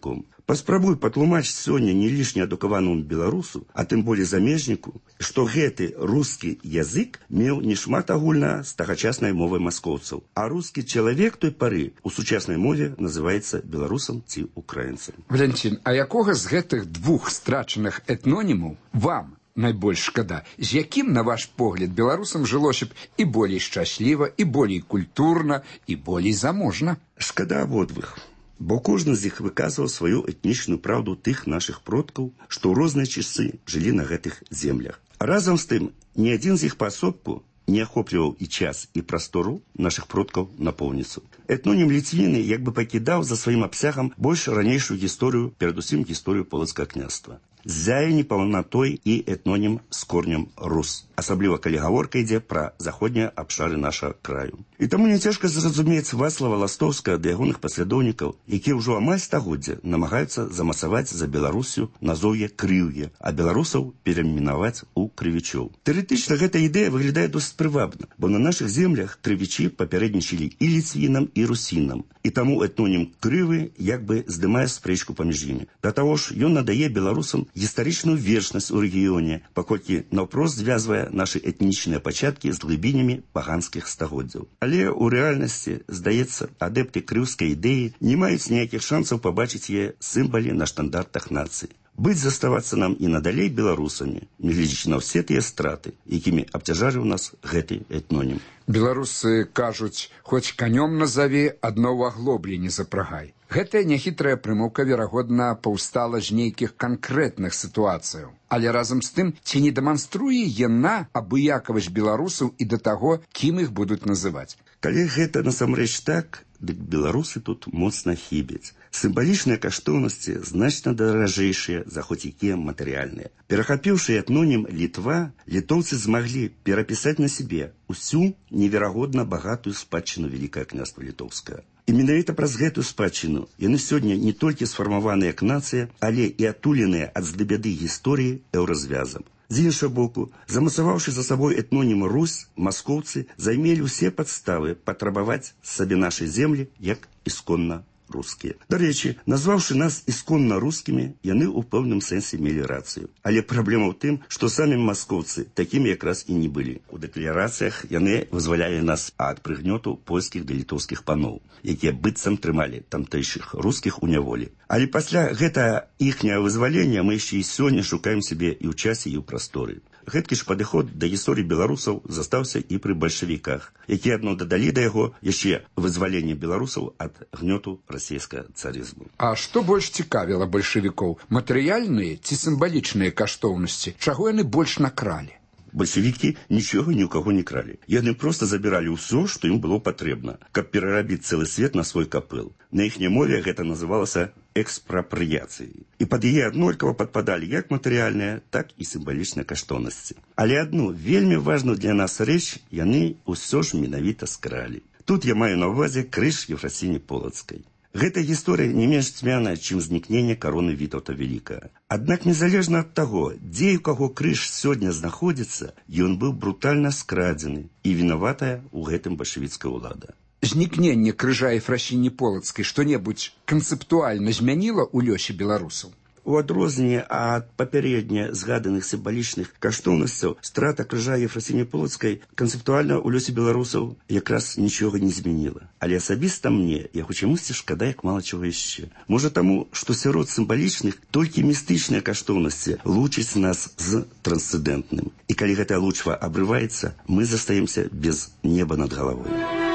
Speaker 19: Паспрабуй патлумачыць сёння не лішне адукаваному беларусу, а тым болей замежніку, што гэты рускі язык меў не шмат агульна з тагачаснай мовай маскоўцаў, а рускі чалавек той пары у сучаснай мове называецца беларусам ці украінцам.
Speaker 4: Валянцін, а якога з гэтых двух страчаных этнонімаў вам найбольш шкада? З якім, на ваш погляд, беларусам жылося б і болей шчасліва, і болей культурна, і болей заможна?
Speaker 19: Шкада абодвых. Бо кожны з іх выказваў сваю этнічную праўду тых нашых продкаў, што ў розныя часы жылі на гэтых землях. Разам з тым, ні адзін з іх паасобку не ахопліваў і час, і прастору нашых продкаў напоўніцу. Этнонім Ліцвіны як бы пакідаў за сваім абсягам больш ранейшую гісторыю, перадусім гісторыю полацкага княства. Ззяе непаўнатой і этнонім з корнем рус, асабліва калі гаворка ідзе пра заходнія абшары нашага краю. І таму не цяжка зразумець Вацлава Ластовскага ды ягоных паслядоўнікаў, якія ўжо амаль стагоддзя намагаюцца замасаваць за Беларусю назоўе крыўе, а беларусаў перайменаваць у крывічоў. Тэарэтычна гэта ідэя выглядае досыць прывабна, бо на нашых землях крывічы папярэднічалі і ліцвінам, і русінам. І таму этнонім крывы як бы здымае спрэчку паміж імі. Да таго ж, ён надае беларусам гістарычную вечнасць у рэгіёне, паколькі наўпрост звязвае нашы этнічныя пачаткі з глыбінямі паганскіх стагоддзяў. Але ў рэальнасці, здаецца, адэпты крыўскай ідэі не маюць ніякіх шансаў пабачыць яе сімвалі на штандартах нацыі. Быць заставацца нам і надалей беларусамі, нягледзячы на ўсе тыя страты, якімі абцяжарыў нас гэты этнонім.
Speaker 4: Беларусы кажуць, хоць канём назаві, адно ў аглоблі не запрагай. Гэтая няхітрая прымаўка, верагодна, паўстала з нейкіх канкрэтных сітуацыяў. Але разам з тым, ці не дэманструе яна абыякавасць беларусаў і да таго, кім іх будуць называць?
Speaker 19: Калі гэта насамрэч так, дык беларусы тут моцна хібяць. Сімвалічныя каштоўнасці значна даражэйшыя за хоць якія матэрыяльныя. Перахапіўшы этнонім Літва, літоўцы змаглі перапісаць на сябе усю неверагодна багатую спадчыну Вялікае княства Літоўскае. І менавіта праз гэтую спадчыну яны сёння не толькі сфармаваныя як нацыя, але і атуленыя ад злыбяды гісторыі еўразвязам. З іншага боку, замасаваўшы за сабой этнонім Русь, маскоўцы займелі ўсе падставы патрабаваць сабе нашай землі як ісконна рускія. Дарэчы, назваўшы нас ісконна рускімі, яны ў пэўным сэнсе мелі рацыю. Але праблема ў тым, што самі маскоўцы такімі якраз і не былі. У дэкларацыях яны вызвалялі нас ад прыгнёту польскіх ды літоўскіх паноў, якія быццам трымалі тамтэйшых рускіх у няволі. Але пасля гэта іхняе вызвалення мы яшчэ і сёння шукаем сябе і ў часе, і ў прасторы. Гэткі ж падыход да гісторыі беларусаў застаўся і пры бальшавіках, якія адно дадалі да яго яшчэ вызваленне беларусаў ад гнёту расійскага царызму.
Speaker 4: А што больш цікавіла бальшавікоў? Матэрыяльныя ці сімвалічныя каштоўнасці? Чаго яны больш накралі?
Speaker 19: Бальшавікі нічога ні ў каго не кралі. Яны проста забіралі ўсё, што ім было патрэбна, каб перарабіць цэлы свет на свой капэл. На іхняй мове гэта называлася экспрапрыяцыяй. І пад яе аднолькава падпадалі як матэрыяльныя, так і сімвалічныя каштоўнасці. Але адну вельмі важную для нас рэч яны ўсё ж менавіта скралі. Тут я маю на ўвазе крыж Ефрасіні Полацкай. Гэта гісторыя не менш цьмяная, чым знікненне кароны Вітаўта Вялікага. Аднак незалежна ад таго, дзе і ў каго крыж сёння знаходзіцца, ён быў брутальна скрадзены і вінаватая ў гэтым бальшавіцкая ўлада.
Speaker 4: Знікненне крыжа Ефрасіні Полацкай што-небудзь канцэптуальна змяніла ў лёсе беларусаў?
Speaker 19: У адрозненне ад папярэдне згаданых сімвалічных каштоўнасцяў, страта крыжа Ефрасіні Полацкай канцэптуальна ў лёсе беларусаў якраз нічога не змяніла. Але асабіста мне яго чамусьці шкада як мала чаго яшчэ. Можа таму, што сярод сімвалічных толькі містычныя каштоўнасці лучаць нас з трансцэндэнтным. І калі гэтая лучва абрываецца, мы застаемся без неба над галавой.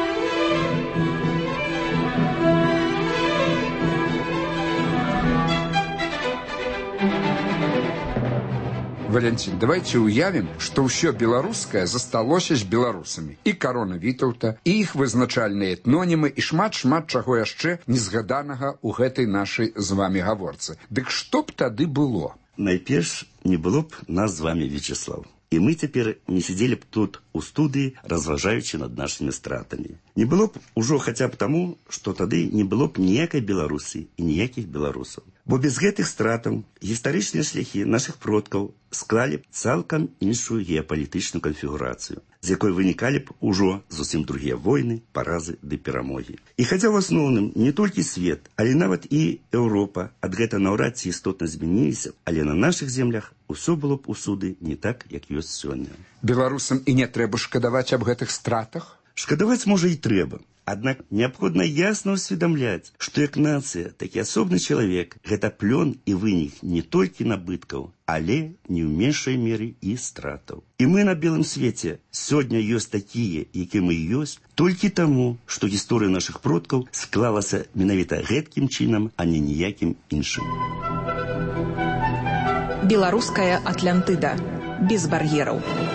Speaker 4: Валянцін, давайте уявім, што ўсё беларускае засталося з беларусамі. І карона Вітаўта, і іх вызначальныя этнонімы, і шмат-шмат чаго яшчэ незгаданага ў гэтай нашай з вамі гаворцы. Дык што б тады было?
Speaker 19: Найперш, не было б нас з вамі, Вячеслав. І мы цяпер не сидзелі б тут у студыі, разважаючы над нашымі стратамі. Не было б ужо хаця б таму, што тады не было б ніякай Беларусі і ніякіх беларусаў. Бо без гэтых стратаў гістарычныя шляхі нашых продкаў склалі б цалкам іншую геапалітычную канфігурацыю, з якой вынікалі б ужо зусім другія войны, паразы ды перамогі. І хаця ў асноўным не толькі свет, але нават і Еўропа ад гэта наўрад ці істотна змяніліся, але на нашых землях усё было б усюды не так, як ёсць сёння.
Speaker 4: Беларусам і не трэба шкадаваць аб гэтых стратах?
Speaker 19: Шкадаваць, можа, і трэба. Аднак неабходна ясна ўсведамляць, што як нацыя, так і асобны чалавек гэта плён і вынік не толькі набыткаў, але не ў меншай меры і стратаў. І мы на белым свеце сёння ёсць такія, якія мы ёсць, толькі таму, што гісторыя нашых продкаў склалася менавіта гэткім чынам, а не ніякім іншым.
Speaker 17: Беларуская Атлантыда. Без бар'ераў.